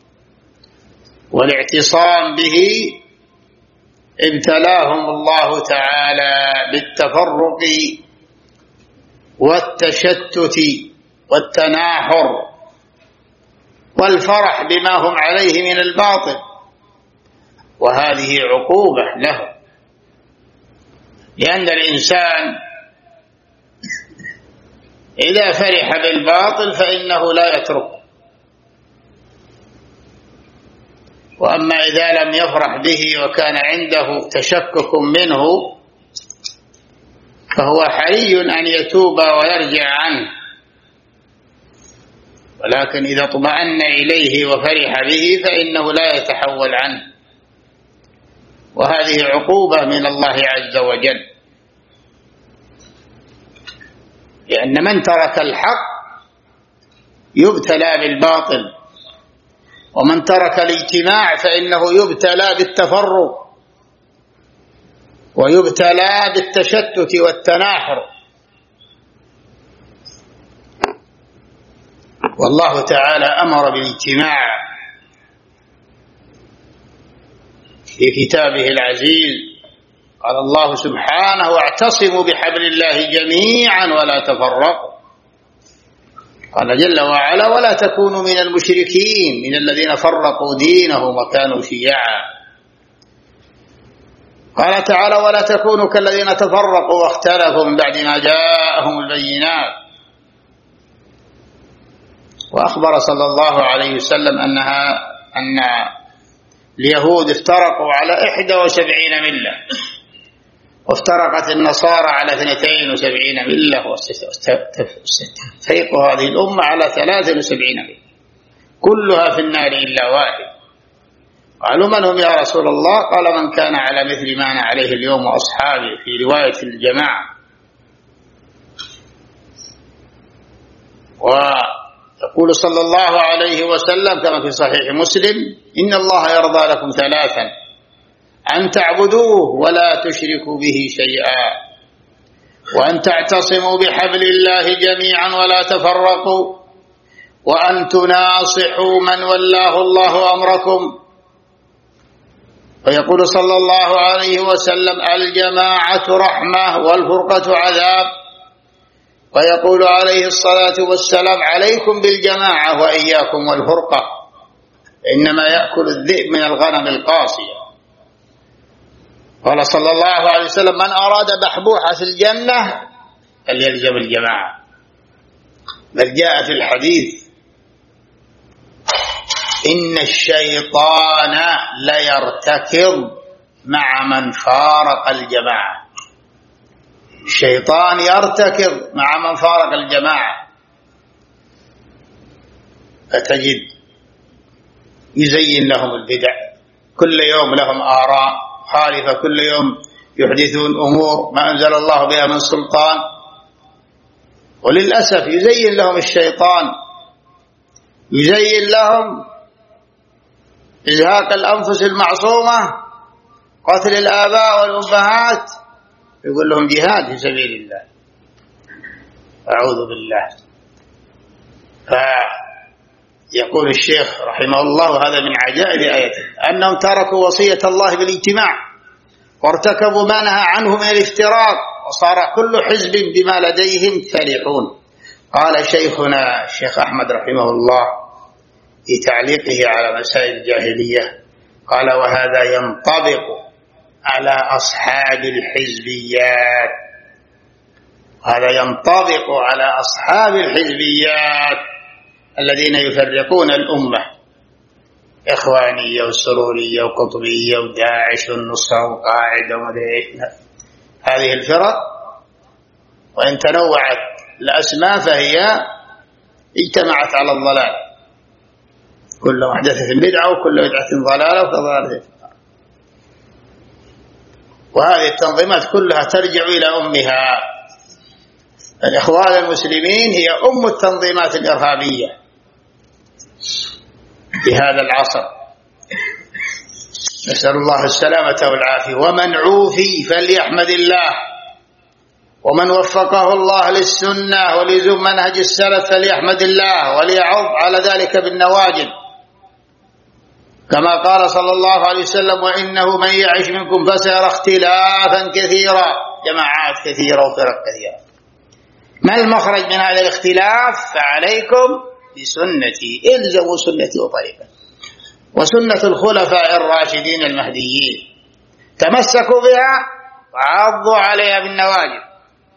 والاعتصام به، ابتلاهم الله تعالى بالتفرق والتشتت والتناحر والفرح بما هم عليه من الباطل، وهذه عقوبة له، لأن الإنسان إذا فرح بالباطل فإنه لا يتركه، وأما إذا لم يفرح به وكان عنده تشكك منه فهو حري أن يتوب ويرجع عنه، ولكن إذا اطمأن إليه وفرح به فإنه لا يتحول عنه، وهذه عقوبة من الله عز وجل، لأن من ترك الحق يبتلى بالباطل، ومن ترك الاجتماع فإنه يبتلى بالتفرق ويبتلى بالتشتت والتناحر. والله تعالى أمر بالاجتماع في كتابه العزيز، قال الله سبحانه: واعتصموا بحبل الله جميعا ولا تفرقوا. قال جل وعلا: ولا تكونوا من المشركين من الذين فرقوا دينهم وكانوا شيعا. قال تعالى: ولا تكونوا كالذين تفرقوا واختلفوا من بعد ما جاءهم البينات. وأخبر صلى الله عليه وسلم أن اليهود افترقوا على 71 ملة، وافترقت النصارى على 72 ملة، وستفرق هذه الأمة على 73 ملة، كلها في النار إلا واحد. قالوا: من هم يا رسول الله؟ قال: من كان على مثل ما أنا عليه اليوم وأصحابي، في رواية الجماعة. ويقول صلى الله عليه وسلم كما في صحيح مسلم: إن الله يرضى لكم 3: أن تعبدوه ولا تشركوا به شيئا، وأن تعتصموا بحبل الله جميعا ولا تفرقوا، وأن تناصحوا من ولاه الله أمركم. ويقول صلى الله عليه وسلم: الجماعة رحمة والفرقة عذاب، ويقول عليه الصلاة والسلام: عليكم بالجماعة وإياكم والفرقة، إنما يأكل الذئب من الغنم القاصية. قال صلى الله عليه وسلم: من أراد بحبوحة في الجنة فليلزم الجماعة. بل جاء في الحديث: إن الشيطان ليرتكض مع من فارق الجماعة. الشيطان يرتكض مع من فارق الجماعة، فتجد يزين لهم البدع، كل يوم لهم آراء خالفة، كل يوم يحدثون أمور ما أنزل الله بها من سلطان. وللأسف يزين لهم الشيطان، يزين لهم إزهاق الأنفس المعصومة، قتل الآباء والأمهات، يقول لهم جهاد في سبيل الله. أعوذ بالله. فيقول الشيخ رحمه الله: هذا من عجائب آياته أنهم تركوا وصية الله بالاجتماع وارتكبوا ما نهى عنه من الافتراق، وصار كل حزب بما لديهم فرحون. قال شيخنا الشيخ أحمد رحمه الله في تعليقه على مسائل الجاهلية، قال: وهذا ينطبق على أصحاب الحزبيات، هذا ينطبق على أصحاب الحزبيات الذين يفرقون الأمة، إخوانية وسرورية وقطبية وداعش والنصرة وقاعدة ومدعية. هذه الفرق وإن تنوعت الأسماء فهي اجتمعت على الضلال، كل محدثة بدعة وكل بدعة ضلالة وكضلالة. وهذه التنظيمات كلها ترجع إلى أمها. الإخوان المسلمين هي أم التنظيمات الإرهابية في هذا العصر، نسأل الله السلامة والعافية. ومن عوفي فليحمد الله، ومن وفقه الله للسنة ولزوم منهج السلف فليحمد الله وليعض على ذلك بالنواجذ، كما قال صلى الله عليه وسلم: وإنه من يعش منكم فسيرى اختلافا كثيرا، جماعات كثيرة وفرق كثيرة. ما المخرج من هذا الاختلاف؟ فعليكم بسنتي، الزموا سنتي وطريقتي وسنة الخلفاء الراشدين المهديين، تمسكوا بها وعضوا عليها بالنواجذ.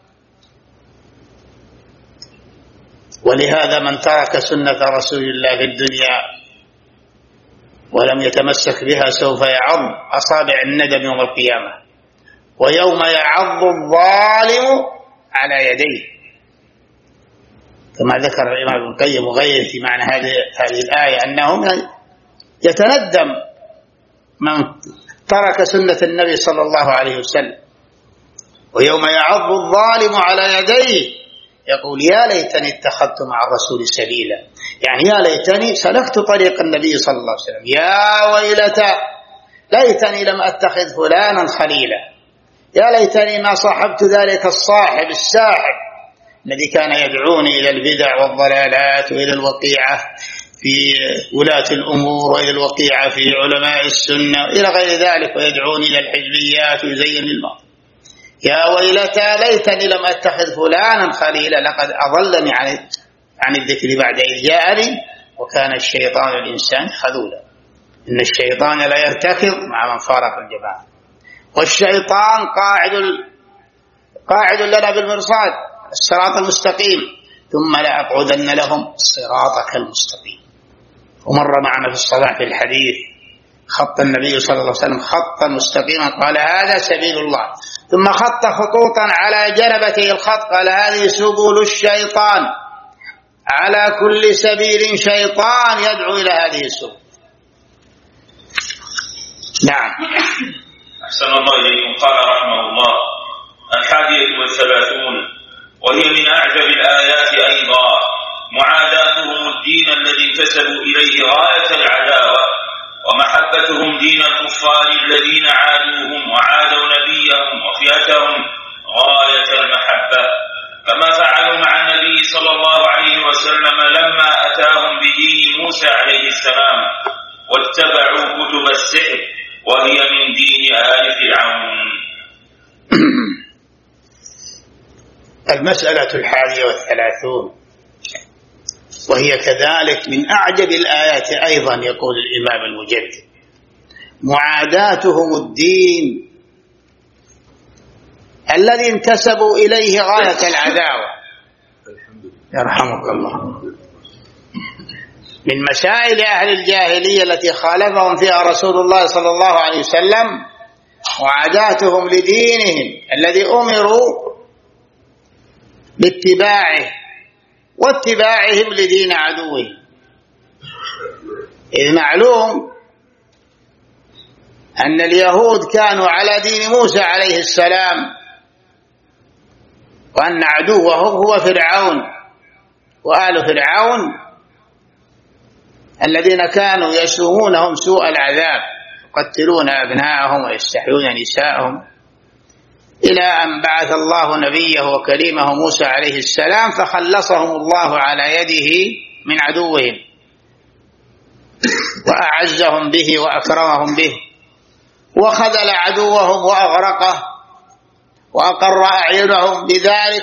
ولهذا من ترك سنة رسول الله في الدنيا ولم يتمسك بها سوف يعض أصابع الندم يوم القيامة، ويوم يعض الظالم على يديه، كما ذكر الإمام ابن القيم وغيره في معنى هذه الآية، أنهم يتندم من ترك سنة النبي صلى الله عليه وسلم، ويوم يعض الظالم على يديه يقول: يا ليتني اتخذت مع الرسول سبيلا، يعني يا ليتني سلكت طريق النبي صلى الله عليه وسلم، يا ويلتى ليتني لم أتخذ فلانا خليلا، يا ليتني ما صاحبت ذلك الصاحب الساحب الذي كان يدعوني إلى البدع والضلالات وإلى الوقيعة في ولاة الأمور وإلى الوقيعة في علماء السنة إلى غير ذلك، ويدعوني إلى الحزبيات ويزين الماضي. يا ويلتى ليتني لم أتخذ فلانا خليلا، لقد أضلني عن الذكر بعد إذ جاءني، وكان الشيطان الإنسان خذولا. إن الشيطان لا يرتكض مع من فارق الجماعة، والشيطان قاعد لنا بالمرصاد الصراط المستقيم، ثم لأقعدن لهم صراطك المستقيم. ومر معنا في الصلاة في الحديث خط النبي صلى الله عليه وسلم خطا مستقيما، قال: هذا سبيل الله، ثم خط خطوطا على جنبتي الخط، قال: هذه سبل الشيطان، على كل سبيل شيطان يدعو إلى هذه السبل. نعم. أحسن الله إليكم. قال رحمه الله: 31 وهي من أعجب الآيات أيضا معاداتهم الدين الذي انتسبوا إليه غاية العداوة، ومحبتهم دين الكفار الذين عادوهم وعادوا نبيهم وفئتهم غاية المحبة، كما فعلوا مع النبي صلى الله عليه وسلم لما أتاهم بدين موسى عليه السلام واتبعوا كتب السحر، وهي من دين آل فرعون. المسألة 31 وهي كذلك من أعجب الآيات أيضا. يقول الإمام المجدد: معاداتهم الدين الذي انتسبوا إليه غاية العداوة. يرحمك الله. من مسائل أهل الجاهلية التي خالفهم فيها رسول الله صلى الله عليه وسلم معاداتهم لدينهم الذي أمروا باتباعه واتباعهم لدين عدوهم. إذ معلوم أن اليهود كانوا على دين موسى عليه السلام، وأن عدوهم هو فرعون وآل فرعون الذين كانوا يسومونهم سوء العذاب، يقتلون أبناءهم ويستحيون نساءهم، إلى أن بعث الله نبيه وكليمه موسى عليه السلام فخلصهم الله على يده من عدوهم وأعزهم به وأكرمهم به، وخذل عدوهم وأغرقه وأقر أعينهم بذلك.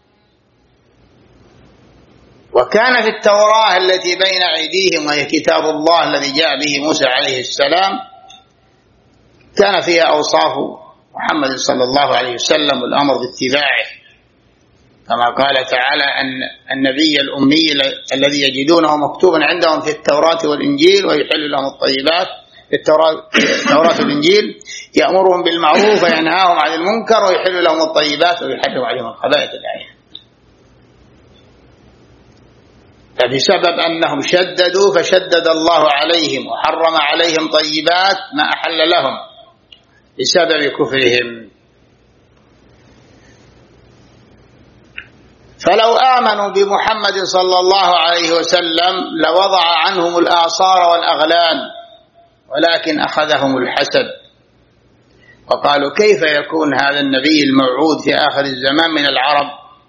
وكان في التوراة التي بين أيديهم وهي كتاب الله الذي جاء به موسى عليه السلام كان فيها أوصاف محمد صلى الله عليه وسلم والأمر باتباعه، كما قال تعالى أن النبي الأمي الذي يجدونه مكتوبا عندهم في التوراة والإنجيل ويحل لهم الطيبات في التوراة والإنجيل يأمرهم بالمعروف وينهاهم عن المنكر ويحل لهم الطيبات ويحرم عليهم الخبائث. الآية. فبسبب أنهم شددوا فشدد الله عليهم وحرم عليهم طيبات ما أحل لهم بسبب كفرهم. فلو آمنوا بمحمد صلى الله عليه وسلم لوضع عنهم الآثار والأغلال، ولكن أخذهم الحسد وقالوا: كيف يكون هذا النبي الموعود في آخر الزمان من العرب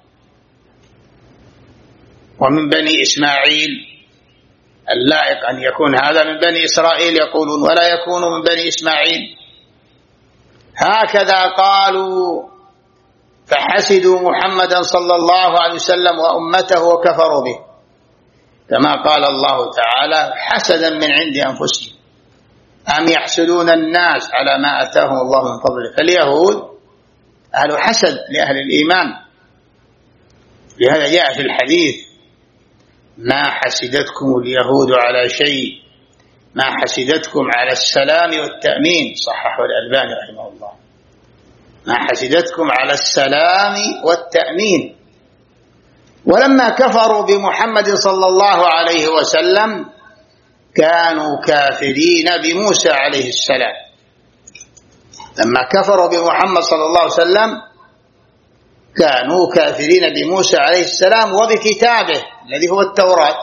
ومن بني إسماعيل؟ اللائق أن يكون هذا من بني إسرائيل يقولون، ولا يكون من بني إسماعيل. هكذا قالوا، فحسدوا محمدا صلى الله عليه وسلم وأمته وكفروا به، كما قال الله تعالى: حسدا من عند أنفسهم أم يحسدون الناس على ما أتاهم الله من فضله. فاليهود أهل حسد لأهل الإيمان، لهذا جاء في الحديث: ما حسدتكم اليهود على شيء، ما حسدتكم على السلام والتأمين. صححه الألباني رحمه الله. ما حسدتكم على السلام والتأمين. ولما كفروا بمحمد صلى الله عليه وسلم كانوا كافرين بموسى عليه السلام. لما كفروا بمحمد صلى الله عليه وسلم كانوا كافرين بموسى عليه السلام وبكتابه الذي هو التوراة.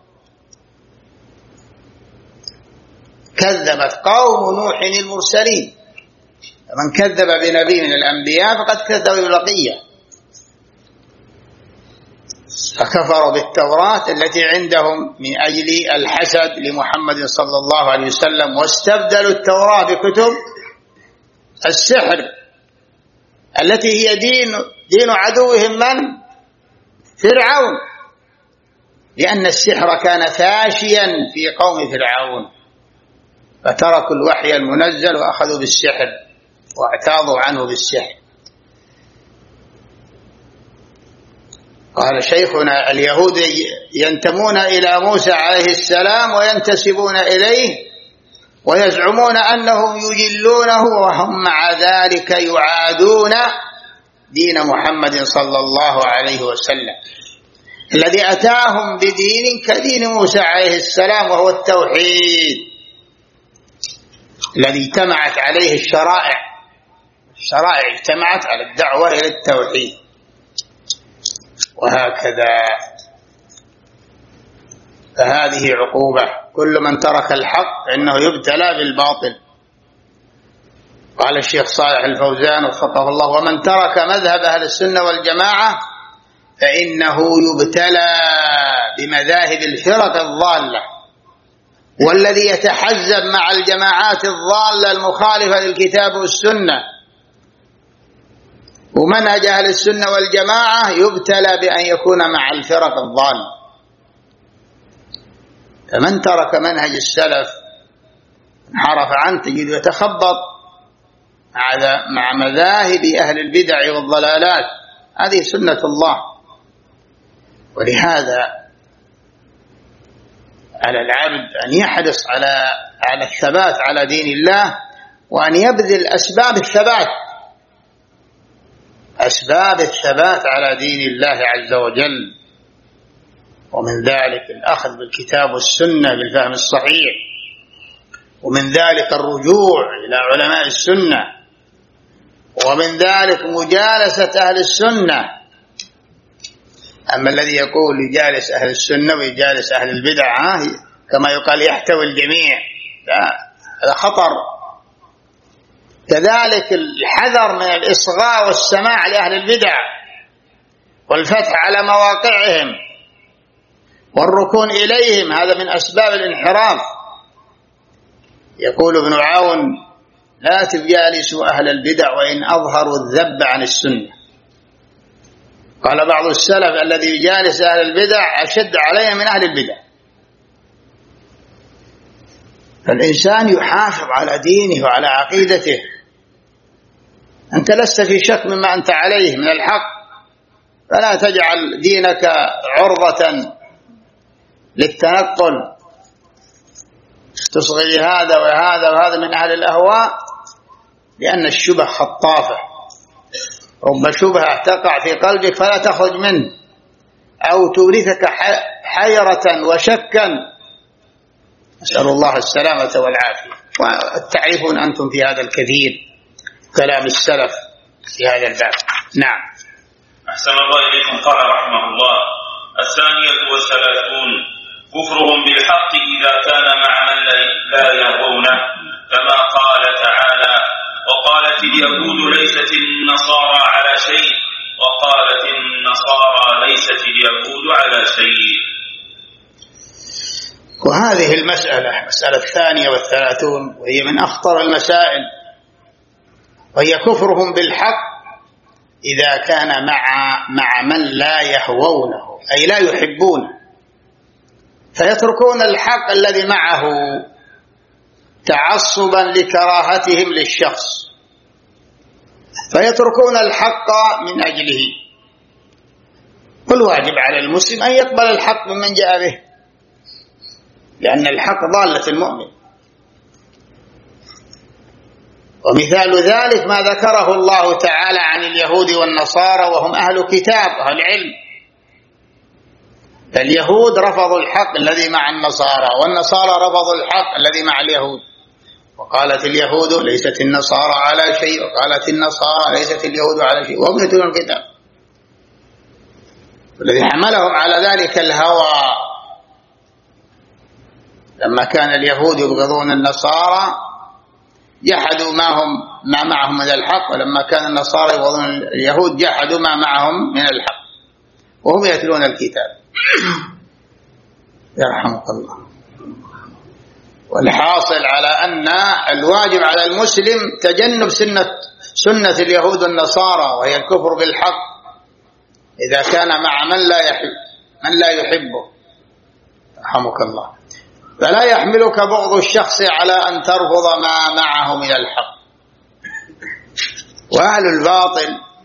كذبت قوم نوح المرسلين، من كذب بنبي من الأنبياء فقد كذب بالبقية. فكفروا بالتوراة التي عندهم من أجل الحسد لمحمد صلى الله عليه وسلم، واستبدلوا التوراة بكتب السحر التي هي دين عدوهم من؟ فرعون، لأن السحر كان فاشيا في قوم فرعون، فتركوا الوحي المنزل وأخذوا بالسحر واعتاضوا عنه بالسحر. قال شيخنا: اليهود ينتمون إلى موسى عليه السلام وينتسبون إليه ويزعمون أنهم يجلونه، وهم مع ذلك يعادون دين محمد صلى الله عليه وسلم الذي أتاهم بدين كدين موسى عليه السلام، وهو التوحيد الذي اجتمعت عليه الشرائع اجتمعت على الدعوة إلى التوحيد. وهكذا فهذه عقوبة كل من ترك الحق إنه يبتلى بالباطل. قال الشيخ صالح الفوزان وفقه الله: ومن ترك مذهب أهل السنة والجماعة فإنه يبتلى بمذاهب الفرق الضالة، والذي يتحزب مع الجماعات الضالة المخالفة للكتاب والسنة ومنهج أهل السنة والجماعة يبتلى بأن يكون مع الفرق الضالة. فمن ترك منهج السلف انحرف عنه تجد يتخبط مع مذاهب أهل البدع والضلالات. هذه سنة الله. ولهذا على العبد أن يحرص على الثبات على دين الله، وأن يبذل أسباب الثبات على دين الله عز وجل. ومن ذلك الأخذ بالكتاب والسنة بالفهم الصحيح، ومن ذلك الرجوع إلى علماء السنة، ومن ذلك مجالسة أهل السنة. أما الذي يقول يجالس أهل السنة ويجالس أهل البدع كما يقال يحتوي الجميع، هذا خطر. كذلك الحذر من الإصغاء والسماع لأهل البدع والفتح على مواقعهم والركون إليهم، هذا من أسباب الانحراف. يقول ابن عون: لا تجالسوا أهل البدع وإن أظهروا الذب عن السنة. قال بعض السلف: الذي يجالس أهل البدع أشد عليه من أهل البدع. فالإنسان يحافظ على دينه وعلى عقيدته. أنت لست في شك مما أنت عليه من الحق، فلا تجعل دينك عرضة للتنقل، تصغي هذا وهذا من أهل الأهواء، لأن الشبه خطافة. رب شبهة تقع في قلبك فلا تخرج منه، أو تورثك حيرة وشكا. نسأل الله السلامة والعافية. وتعرفون أنتم في هذا الكثير كلام السلف في هذا الباب. نعم. أحسن الله إليكم. قال رحمه الله: 32 كفرهم بالحق إذا كان مع من لا يهوونه، كما قال تعالى: وقالت اليهود ليست النصارى على شيء، وقالت النصارى ليست اليهود على شيء. وهذه المسألة 32 وهي من أخطر المسائل، وهي كفرهم بالحق إذا كان مع من لا يهوونه، أي لا يحبونه، فيتركون الحق الذي معه تعصبا لكراهتهم للشخص، فيتركون الحق من أجله. والواجب على المسلم أن يقبل الحق ممن جاء به، لأن الحق ضالة المؤمن. ومثال ذلك ما ذكره الله تعالى عن اليهود والنصارى وهم أهل كتاب أهل علم. فاليهود رفضوا الحق الذي مع النصارى، والنصارى رفضوا الحق الذي مع اليهود. وقالت اليهود ليست النصارى على شيء، وقالت النصارى ليست اليهود على شيء، وهم يتلون الكتاب. والذي حملهم على ذلك الهوى. لما كان اليهود يبغضون النصارى جحدوا ما معهم من الحق، ولما كان النصارى يبغضون اليهود جحدوا ما معهم من الحق وهم يتلون الكتاب. يرحمك الله. والحاصل على أن الواجب على المسلم تجنب سنة اليهود والنصارى، وهي الكفر بالحق إذا كان مع من لا يحبه. يرحمك الله. فلا يحملك بغض الشخص على أن ترفض ما معه من الحق. وأهل الباطل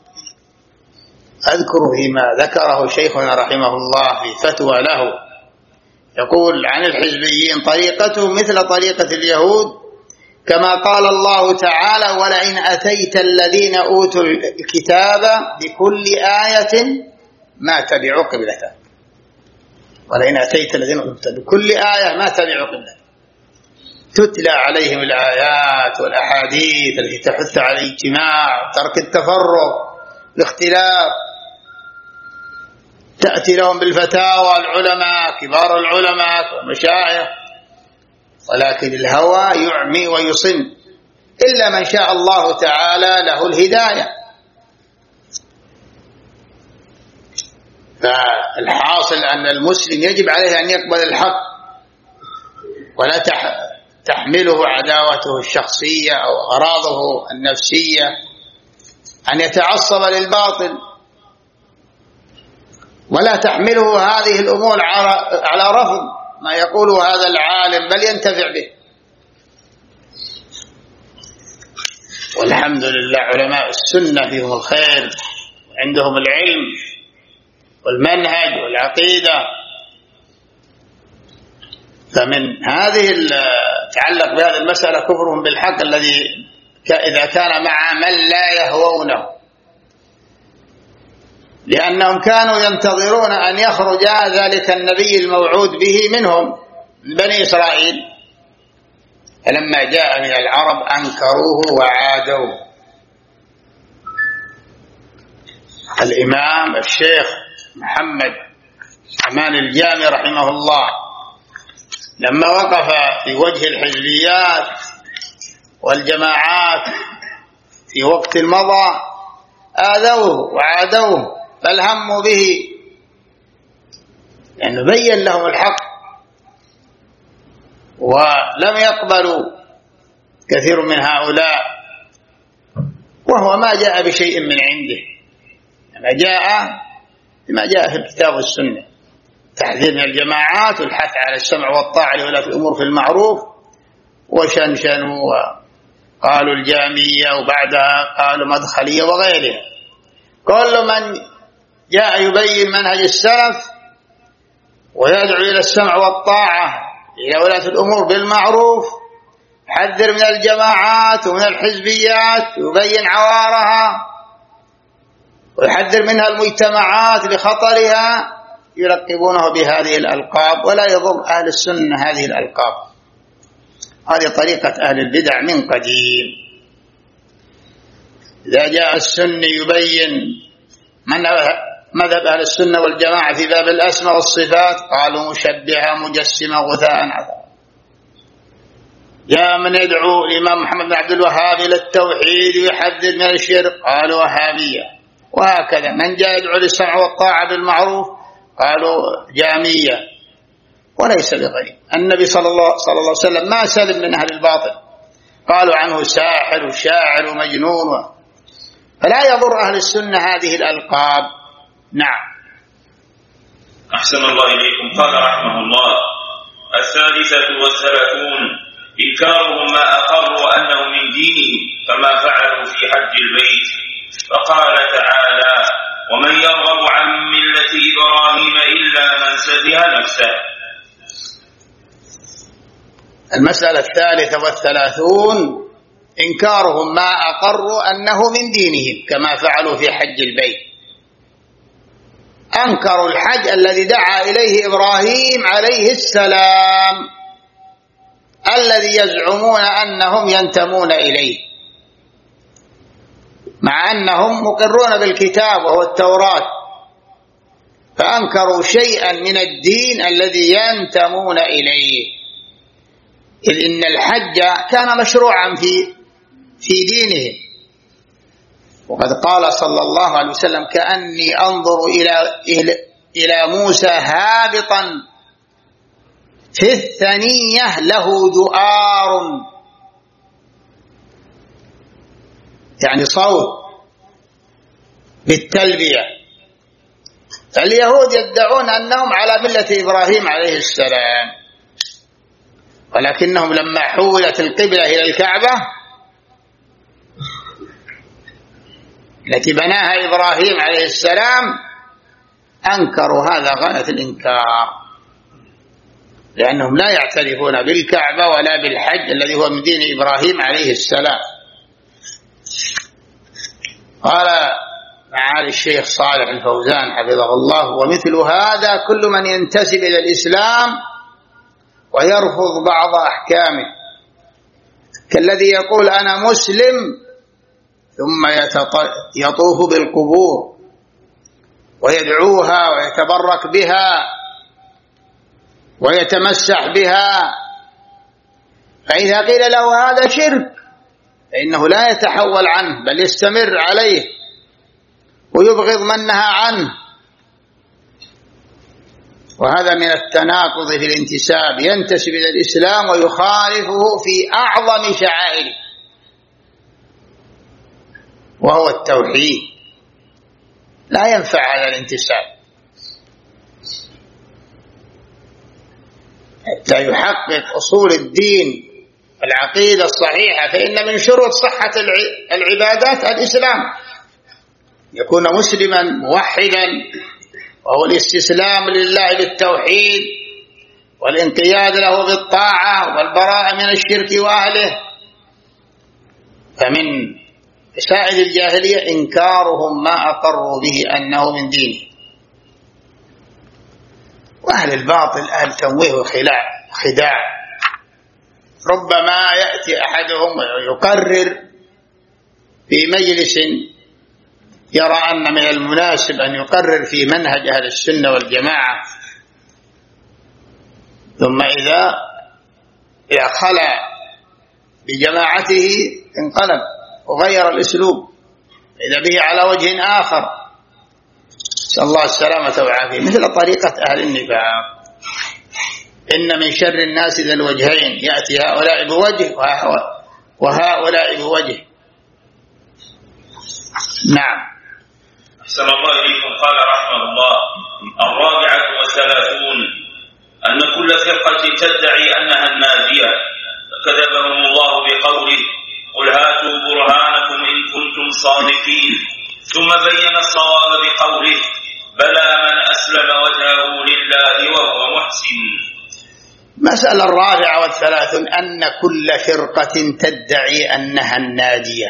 أذكر فيما ذكره شيخنا رحمه الله في فتوى له، يقول عن الحزبيين: طريقته مثل طريقة اليهود، كما قال الله تعالى: ولئن أتيت الذين أوتوا الكتاب بكل آية ما تبعوا قبلتك. ولئن أتيت الذين أوتوا بكل آية ما تبعوا قبلتك. تتلى عليهم الآيات والأحاديث التي تحث على الاجتماع، ترك التفرق، الاختلاف. تأتي لهم بالفتاوى العلماء، كبار العلماء والمشايخ، ولكن الهوى يعمي ويصم، إلا من شاء الله تعالى له الهداية. فالحاصل أن المسلم يجب عليه أن يقبل الحق، ولا تحمله عداوته الشخصية أو أغراضه النفسية أن يتعصب للباطل، ولا تحمله هذه الأمور على رفض ما يقوله هذا العالم، بل ينتفع به. والحمد لله علماء السنة فيهم الخير، عندهم العلم والمنهج والعقيدة. فمن هذه تعلق بهذه المسألة كفرهم بالحق الذي إذا كان مع من لا يهوونه، لأنهم كانوا ينتظرون أن يخرج ذلك النبي الموعود به منهم من بني إسرائيل، فلما جاء من العرب أنكروه وعادوه. الإمام الشيخ محمد أمان الجامي رحمه الله لما وقف في وجه الحزبيات والجماعات في وقت مضى آذوه وعادوه، بل هموا به، لأنه بين لهم الحق ولم يقبلوا كثير من هؤلاء، وهو ما جاء بشيء من عنده، ما جاء بما جاء في الكتاب والسنة، تحذير من الجماعات والحث على السمع والطاعة لولاة الأمور في المعروف، وشنشنوا وقالوا الجامية وبعدها قالوا مدخلية وغيرها. كل من جاء يبين منهج السلف ويدعو إلى السمع والطاعة إلى ولاة الأمور بالمعروف، يحذر من الجماعات ومن الحزبيات ويبين عوارها ويحذر منها المجتمعات بخطرها، يلقبونه بهذه الألقاب، ولا يضر أهل السنة هذه الألقاب. هذه طريقة أهل البدع من قديم. إذا جاء السني يبين مذهب أهل السنة والجماعة في باب الأسماء والصفات قالوا مشبهة مجسمة غثاء عثا. جاء من يدعو الإمام محمد بن عبد الوهاب إلى التوحيد ويحذر من الشرك قالوا وهابية. وهكذا من جاء يدعو للسمع والطاعة بالمعروف قالوا جامية. وليس بغريب، النبي صلى الله عليه وسلم ما سلم من أهل الباطل، قالوا عنه ساحر وشاعر ومجنون، فلا يضر أهل السنة هذه الألقاب. نعم. أحسن الله إليكم. قال رحمه الله: 33 إنكارهم ما أقروا أنه من دينهم كما فعلوا في حج البيت، فقال تعالى: ومن يرغب عن ملة إبراهيم إلا من سفه نفسه. المسألة 33 إنكارهم ما أقروا أنه من دينهم كما فعلوا في حج البيت. أنكروا الحج الذي دعا إليه إبراهيم عليه السلام، الذي يزعمون أنهم ينتمون إليه، مع أنهم مقرون بالكتاب وهو التوراة، فأنكروا شيئا من الدين الذي ينتمون إليه، إذ إن الحج كان مشروعا في دينهم. وقد قال صلى الله عليه وسلم: كأني أنظر إلى موسى هابطا في الثنية له دؤار، يعني صوت بالتلبية. فاليهود يدعون أنهم على ملة إبراهيم عليه السلام، ولكنهم لما حولت القبلة إلى الكعبة التي بناها إبراهيم عليه السلام أنكروا هذا غاية الإنكار، لأنهم لا يعترفون بالكعبة ولا بالحج الذي هو من دين إبراهيم عليه السلام. قال معالي الشيخ صالح الفوزان حفظه الله: ومثل هذا كل من ينتسب إلى الإسلام ويرفض بعض أحكامه، كالذي يقول أنا مسلم ثم يطوف بالقبور ويدعوها ويتبرك بها ويتمسح بها، فإذا قيل له هذا شرك فإنه لا يتحول عنه بل يستمر عليه ويبغض من نهى عنه. وهذا من التناقض في الانتساب، ينتسب إلى الإسلام ويخالفه في أعظم شعائره وهو التوحيد، لا ينفع هذا الانتساب حتى يحقق أصول الدين العقيدة الصحيحة. فإن من شروط صحة العبادات الإسلام، يكون مسلما موحدا، وهو الاستسلام لله بالتوحيد والانقياد له بالطاعة والبراءة من الشرك وأهله. فمن مسائل الجاهلية إنكارهم ما أقروا به أنه من دينه. وأهل الباطل أهل تمويه وخداع، ربما يأتي أحدهم ويقرر في مجلس يرى أن من المناسب أن يقرر في منهج أهل السنة والجماعة، ثم إذا خلا بجماعته انقلب وغير الأسلوب، إذا به على وجه آخر، نسأل الله السلامة والعافية، مثل طريقة أهل النفاق. إن من شر الناس ذا الوجهين، يأتي هؤلاء بوجه وهؤلاء بوجه. نعم. أحسن الله إليكم. قال رحمه الله: 34 أن كل فرقة تدعي أنها الناجية فكذبهم الله بقوله: قل هاتوا برهانكم إن كنتم صادقين. ثم بين الصواب بقوله: بلى من أسلم وجهه لله وهو محسن. مسألة 34 أن كل فرقة تدعي أنها الناجية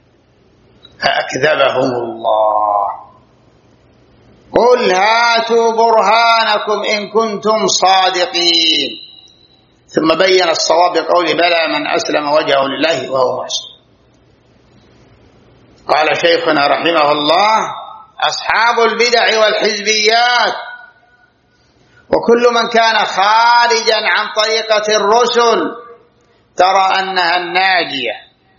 فأكذبهم الله. قل هاتوا برهانكم إن كنتم صادقين. ثم بين الصواب بقوله: بلى من أسلم وجهه لله وهو محسن. قال شيخنا رحمه الله: أصحاب البدع والحزبيات وكل من كان خارجا عن طريقة الرسل ترى أنها الناجية.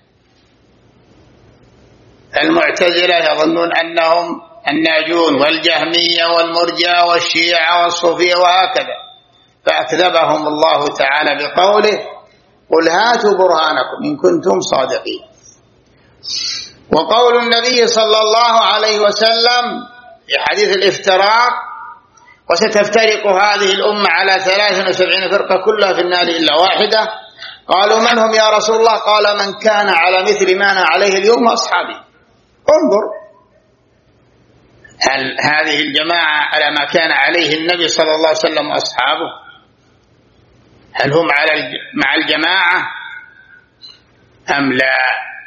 المعتزلة يظنون أنهم الناجون، والجهمية والمرجئة والشيعة والصوفية وهكذا، فأكذبهم الله تعالى بقوله: قل هاتوا برهانكم إن كنتم صادقين. وقول النبي صلى الله عليه وسلم في حديث الافتراق: وستفترق هذه الأمة على 73 فرقة كلها في النار إلا واحدة. قالوا: من هم يا رسول الله؟ قال: من كان على مثل ما أنا عليه اليوم وأصحابي. انظر، هل هذه الجماعة على ما كان عليه النبي صلى الله عليه وسلم وأصحابه؟ هل هم مع الجماعة أم لا؟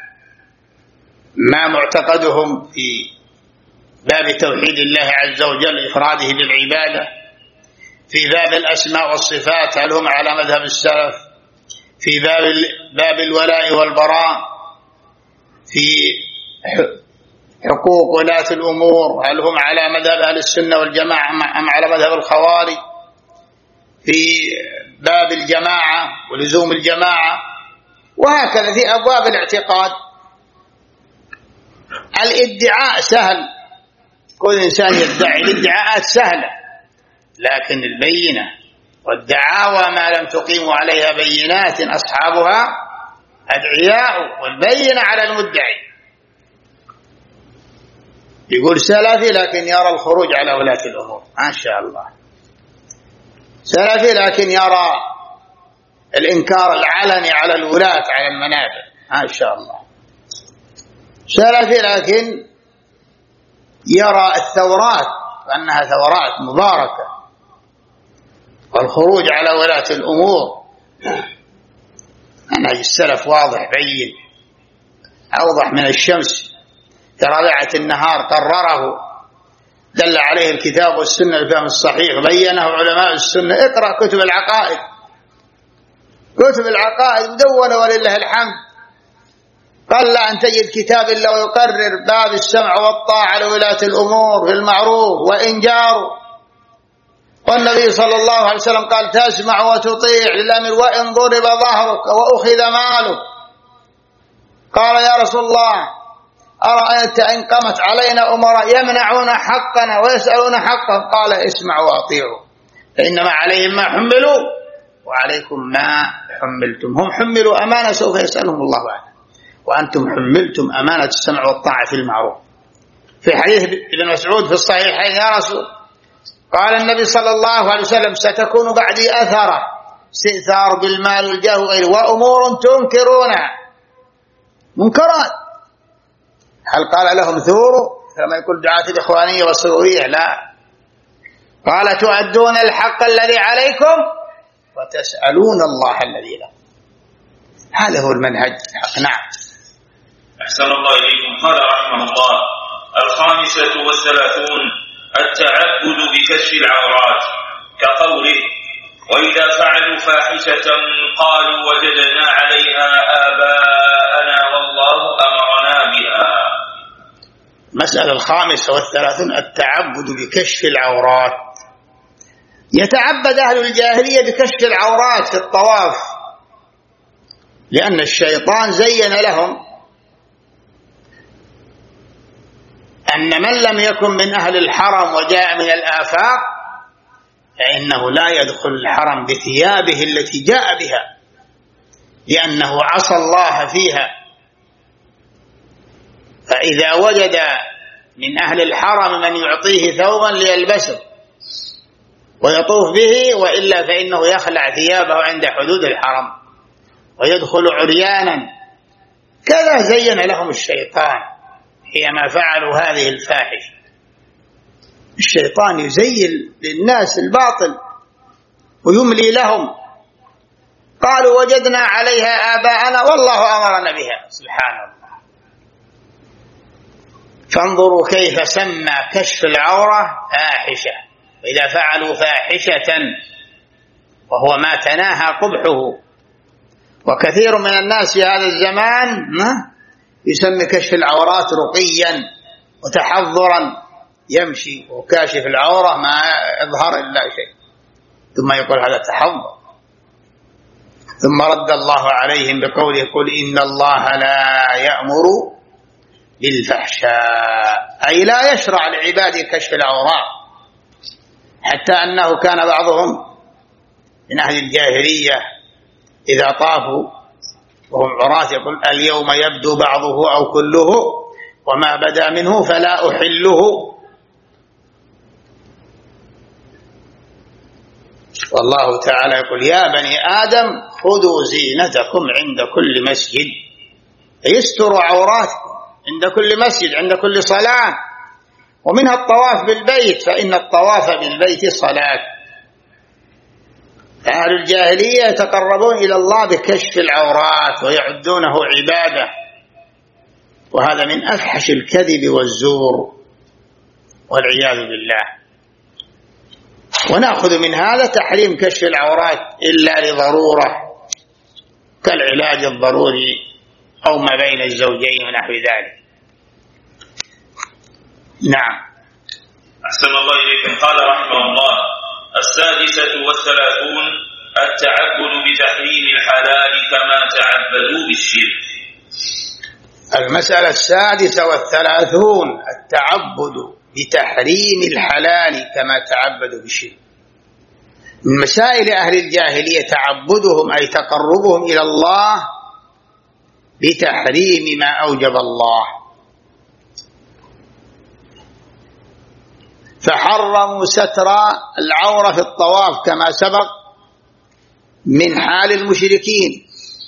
ما معتقدهم في باب توحيد الله عز وجل إفراده بالعبادة؟ في باب الأسماء والصفات هل هم على مذهب السلف؟ في باب الولاء والبراء؟ في حقوق ولاة الأمور هل هم على مذهب أهل السنة والجماعة أم على مذهب الخوارج؟ في باب الجماعة ولزوم الجماعة، وهكذا في أبواب الاعتقاد. الادعاء سهل، كل إنسان يدعي، الادعاءات سهلة، لكن البينة والدعاوى ما لم تقيموا عليها بينات أصحابها أدعياء، والبينة على المدعي. يقول سلفي لكن يرى الخروج على ولاة الأمور، ما شاء الله. سلفي لكن يرى الإنكار العلني على الولاة على المنابر، ما شاء الله. سلفي لكن يرى الثورات وأنها ثورات مباركة، والخروج على ولاة الأمور. منهج السلف واضح بين، أوضح من الشمس كرابعة النهار، قرره دل عليه الكتاب والسنة الفهم الصحيح، بينه علماء السنة. اقرأ كتب العقائد، كتب العقائد مدونة ولله الحمد. قل أن تجد كتاب إلا ويقرر باب السمع والطاعة لولاة الأمور في المعروف وإن جاروا. والنبي صلى الله عليه وسلم قال: تسمع وتطيع للأمر وإن ضرب ظهرك وأخذ مالك. قال: يا رسول الله، أرأيت إن قامت علينا أمراء يمنعون حقنا ويسألون حقهم؟ قال: اسمعوا وأطيعوا، فإنما عليهم ما حملوا وعليكم ما حملتم. هم حملوا أمانة سوف يسألهم الله عنها، وأنتم حملتم أمانة السمع والطاعة في المعروف. في حديث ابن مسعود في الصحيحين يا رسول، قال النبي صلى الله عليه وسلم ستكون بعدي أثرة، استئثار بالمال والجاه وغيره، وأمور تنكرونها، منكرات. هل قال لهم ثوروا كما يقول دعاة الإخوانية والسرورية؟ لا، قال تؤدون الحق الذي عليكم وتسألون الله الذي له. هذا هو المنهج الحق. نعم. أحسن الله إليكم. قال رحمه الله: 35 التعبد بكشف العورات، كقوله: وإذا فعلوا فاحشة قالوا وجدنا عليها آباءنا والله أمرنا بها. مسألة 35 التعبد بكشف العورات. يتعبد أهل الجاهلية بكشف العورات في الطواف، لأن الشيطان زين لهم أن من لم يكن من أهل الحرم وجاء من الآفاق فإنه لا يدخل الحرم بثيابه التي جاء بها، لأنه عصى الله فيها. فإذا وجد من أهل الحرم من يعطيه ثوبا ليلبسه ويطوف به، وإلا فإنه يخلع ثيابه عند حدود الحرم ويدخل عريانا. كذا زين لهم الشيطان حينما فعلوا هذه الفاحشة. الشيطان يزين للناس الباطل ويملي لهم. قالوا وجدنا عليها آباءنا والله أمرنا بها. سبحان الله. فانظروا كيف سمى كشف العورة فاحشة. وإذا فعلوا فاحشة وهو ما تناهى قبحه. وكثير من الناس في هذا الزمان يسمي كشف العورات رقيا وتحضرا، يمشي وكاشف العورة ما يظهر إلا شيء، ثم يقول هذا تحضر. ثم رد الله عليهم بقوله: قل إن الله لا يأمر بالفحشاء، أي لا يشرع لعباده كشف العورات. حتى أنه كان بعضهم من أهل الجاهلية إذا طافوا وهم عراة يقول: اليوم يبدو بعضه أو كله وما بدا منه فلا أحله. والله تعالى يقول: يا بني آدم خذوا زينتكم عند كل مسجد، يستروا عوراتكم عند كل مسجد عند كل صلاة. ومنها الطواف بالبيت، فإن الطواف بالبيت صلاة. أهل الجاهلية يتقربون إلى الله بكشف العورات ويعدونه عبادة، وهذا من أفحش الكذب والزور والعياذ بالله. ونأخذ من هذا تحريم كشف العورات إلا لضرورة كالعلاج الضروري أو ما بين الزوجين ونحو ذلك. نعم. أحسن الله إليكم. قال رحمه الله: 36 التعبد بتحريم الحلال كما تعبدوا بالشرك. المسألة 36 التعبد بتحريم الحلال كما تعبدوا بالشرك. من مسائل أهل الجاهلية تعبدهم أي تقربهم إلى الله بتحريم ما أوجب الله، فحرموا ستر العورة في الطواف كما سبق من حال المشركين.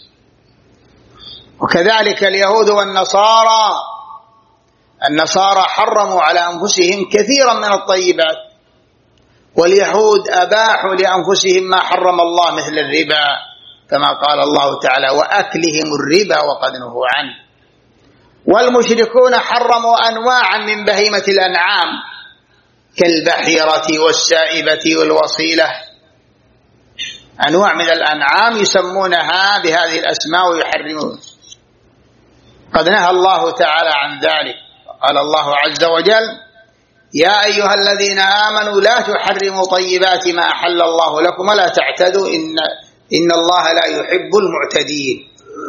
وكذلك اليهود والنصارى، النصارى حرموا على أنفسهم كثيرا من الطيبات، واليهود أباحوا لأنفسهم ما حرم الله مثل الربا، كما قال الله تعالى: وأكلهم الربا وقد نهوا عنه. والمشركون حرموا أنواعا من بهيمة الأنعام كالبحيرة والسائبة والوصيلة، أنواع من الأنعام يسمونها بهذه الأسماء ويحرمون. قد نهى الله تعالى عن ذلك. قال الله عز وجل: يا أيها الذين آمنوا لا تحرموا طيبات ما أحل الله لكم ولا تعتدوا إن الله لا يحب المعتدين.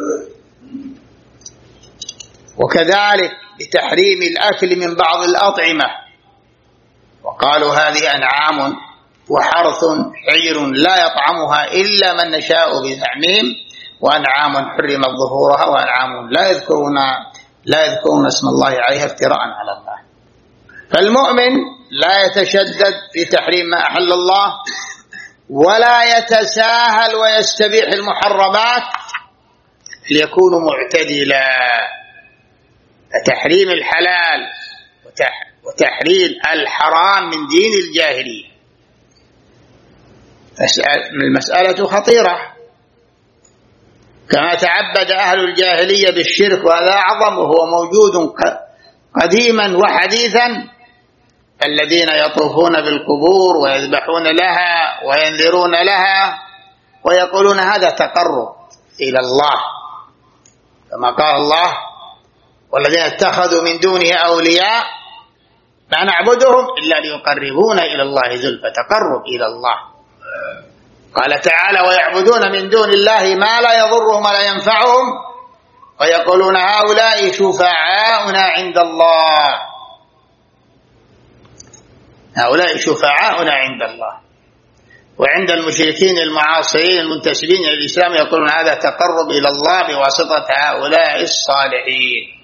وكذلك بتحريم الأكل من بعض الأطعمة، وقالوا هذه أنعام وحرث حجر لا يطعمها إلا من نشاء بزعمهم وأنعام حرمت ظهورها وأنعام لا يذكرون اسم الله عليها افتراء على الله. فالمؤمن لا يتشدد في تحريم ما أحل الله ولا يتساهل ويستبيح المحرمات ليكون معتدلا. تحريم الحلال وتحريم الحرام من دين الجاهلية. المسألة خطيرة، كما تعبد أهل الجاهلية بالشرك وهذا أعظم وهو موجود قديما وحديثا، الذين يطوفون بالقبور ويذبحون لها وينذرون لها ويقولون هذا تقرب إلى الله، كما قال الله والذين اتخذوا من دونه أولياء لا نعبدهم إلا ليقربونا إلى الله زلفى، تقرب إلى الله. قال تعالى ويعبدون من دون الله ما لا يضرهم ولا ينفعهم ويقولون هؤلاء شفعاؤنا عند الله، هؤلاء شفعاؤنا عند الله. وعند المشركين المعاصرين المنتسبين إلى الإسلام يقولون هذا تقرب إلى الله بواسطة هؤلاء الصالحين،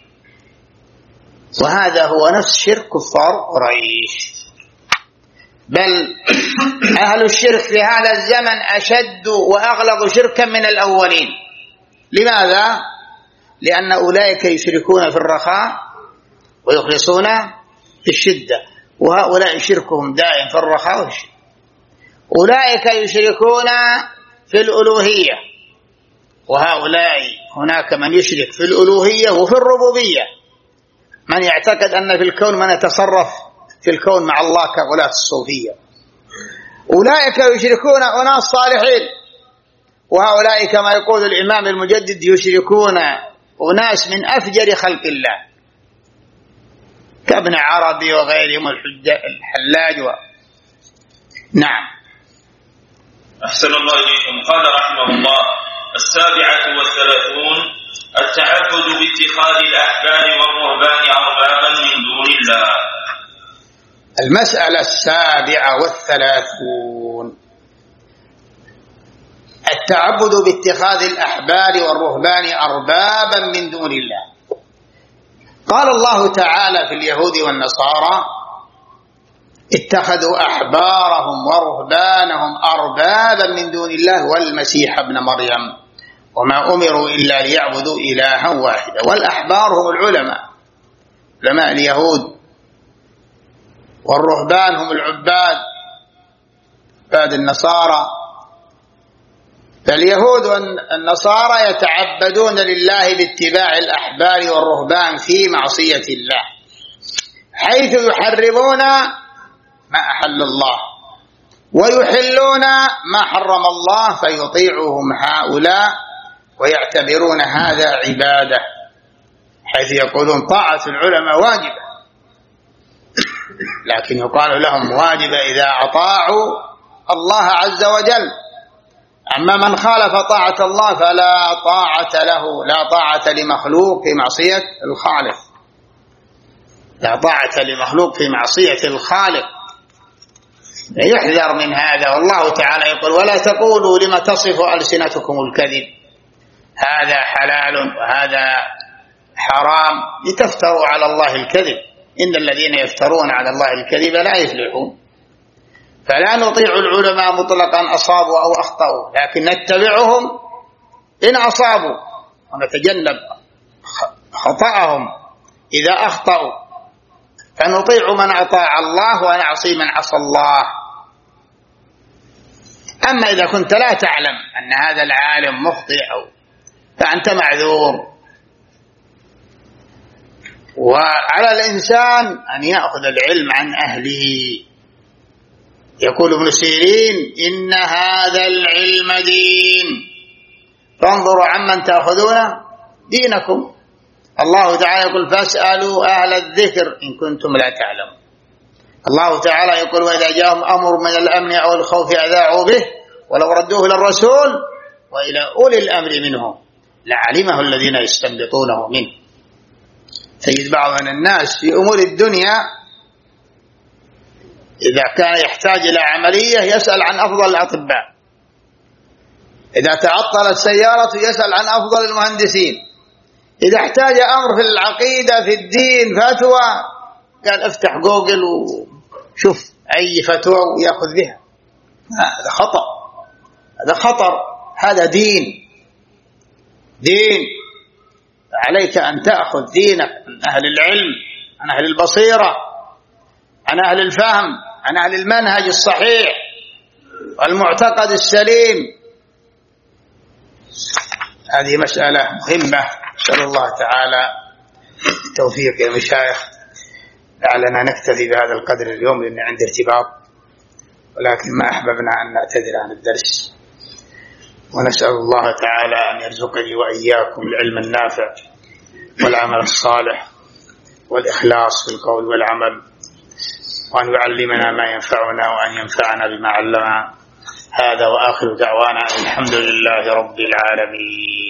وهذا هو نفس شرك كفار قريش. بل أهل الشرك في هذا الزمن أشد وأغلظ شركا من الأولين. لماذا؟ لأن أولئك يشركون في الرخاء ويخلصون في الشدة، وهؤلاء شركهم دائم في الرخاء والشدة. أولئك يشركون في الألوهية، وهؤلاء هناك من يشرك في الألوهية وفي الربوبية، من يعتقد أن في الكون من يتصرف في الكون مع الله كغلاة الصوفية. أولئك يشركون أناس صالحين، وهؤلاء كما يقول الإمام المجدد يشركون أناس من أفجر خلق الله كابن عربي وغيرهم الحلاج نعم. أحسن الله إليكم. قال رحمه الله: 37 التعبد باتخاذ الأحبار والرهبان أربابا من دون الله. المسألة 37 التعبد باتخاذ الأحبار والرهبان أربابا من دون الله. قال الله تعالى في اليهود والنصارى اتخذوا أحبارهم ورهبانهم أربابا من دون الله والمسيح ابن مريم وما أمروا إلا ليعبدوا إلها واحدا. والأحبار هم العلماء، علماء اليهود، والرهبان هم العباد، عباد النصارى. فاليهود والنصارى يتعبدون لله باتباع الأحبار والرهبان في معصية الله، حيث يحرمون ما أحل الله ويحلون ما حرم الله، فيطيعهم هؤلاء ويعتبرون هذا عبادة، حيث يقولون طاعة العلماء واجبة، لكن يقال لهم واجبة إذا أطاعوا الله عز وجل. أما من خالف طاعة الله فلا طاعة له، لا طاعة لمخلوق في معصية الخالق، لا طاعة لمخلوق في معصية الخالق، يحذر من هذا. والله تعالى يقول ولا تقولوا لما تصف ألسنتكم الكذب هذا حلال وهذا حرام لتفتروا على الله الكذب إن الذين يفترون على الله الكذب لا يفلحون. فلا نطيع العلماء مطلقا أصابوا أو أخطأوا، لكن نتبعهم إن أصابوا ونتجنب خطأهم إذا أخطأوا، فنطيع من أطاع الله ونعصي من عصى الله. أما إذا كنت لا تعلم أن هذا العالم مخطئ فأنت معذور. وعلى الإنسان أن يأخذ العلم عن أهله. يقول ابن سيرين إن هذا العلم دين فانظروا عمن تأخذون دينكم. الله تعالى يقول فاسألوا أهل الذكر إن كنتم لا تعلمون. الله تعالى يقول وإذا جاءهم أمر من الأمن أو الخوف أذاعوا به ولو ردوه للرسول وإلى أولي الأمر منهم لعلمه الذين يستنبطونه منه. تجد بعض من الناس في أمور الدنيا إذا كان يحتاج إلى عملية يسأل عن أفضل الأطباء، إذا تعطلت سيارة يسأل عن أفضل المهندسين. إذا احتاج أمر في العقيدة في الدين فتوى قال افتح جوجل وشوف أي فتوى ويأخذ بها. هذا خطأ، هذا خطر، هذا دين. عليك أن تأخذ دينك عن أهل العلم، عن أهل البصيرة، عن أهل الفهم، عن أهل المنهج الصحيح والمعتقد السليم. هذه مسألة مهمة، نسأل الله تعالى التوفيق يا مشايخ. لعلنا نكتفي بهذا القدر اليوم لأن عندي ارتباط، ولكن ما أحببنا أن نعتذر عن الدرس. ونسأل الله تعالى أن يرزقني وإياكم العلم النافع والعمل الصالح والإخلاص في القول والعمل، وأن يعلمنا ما ينفعنا وأن ينفعنا بما علمنا. هذا وآخر دعوانا الحمد لله رب العالمين.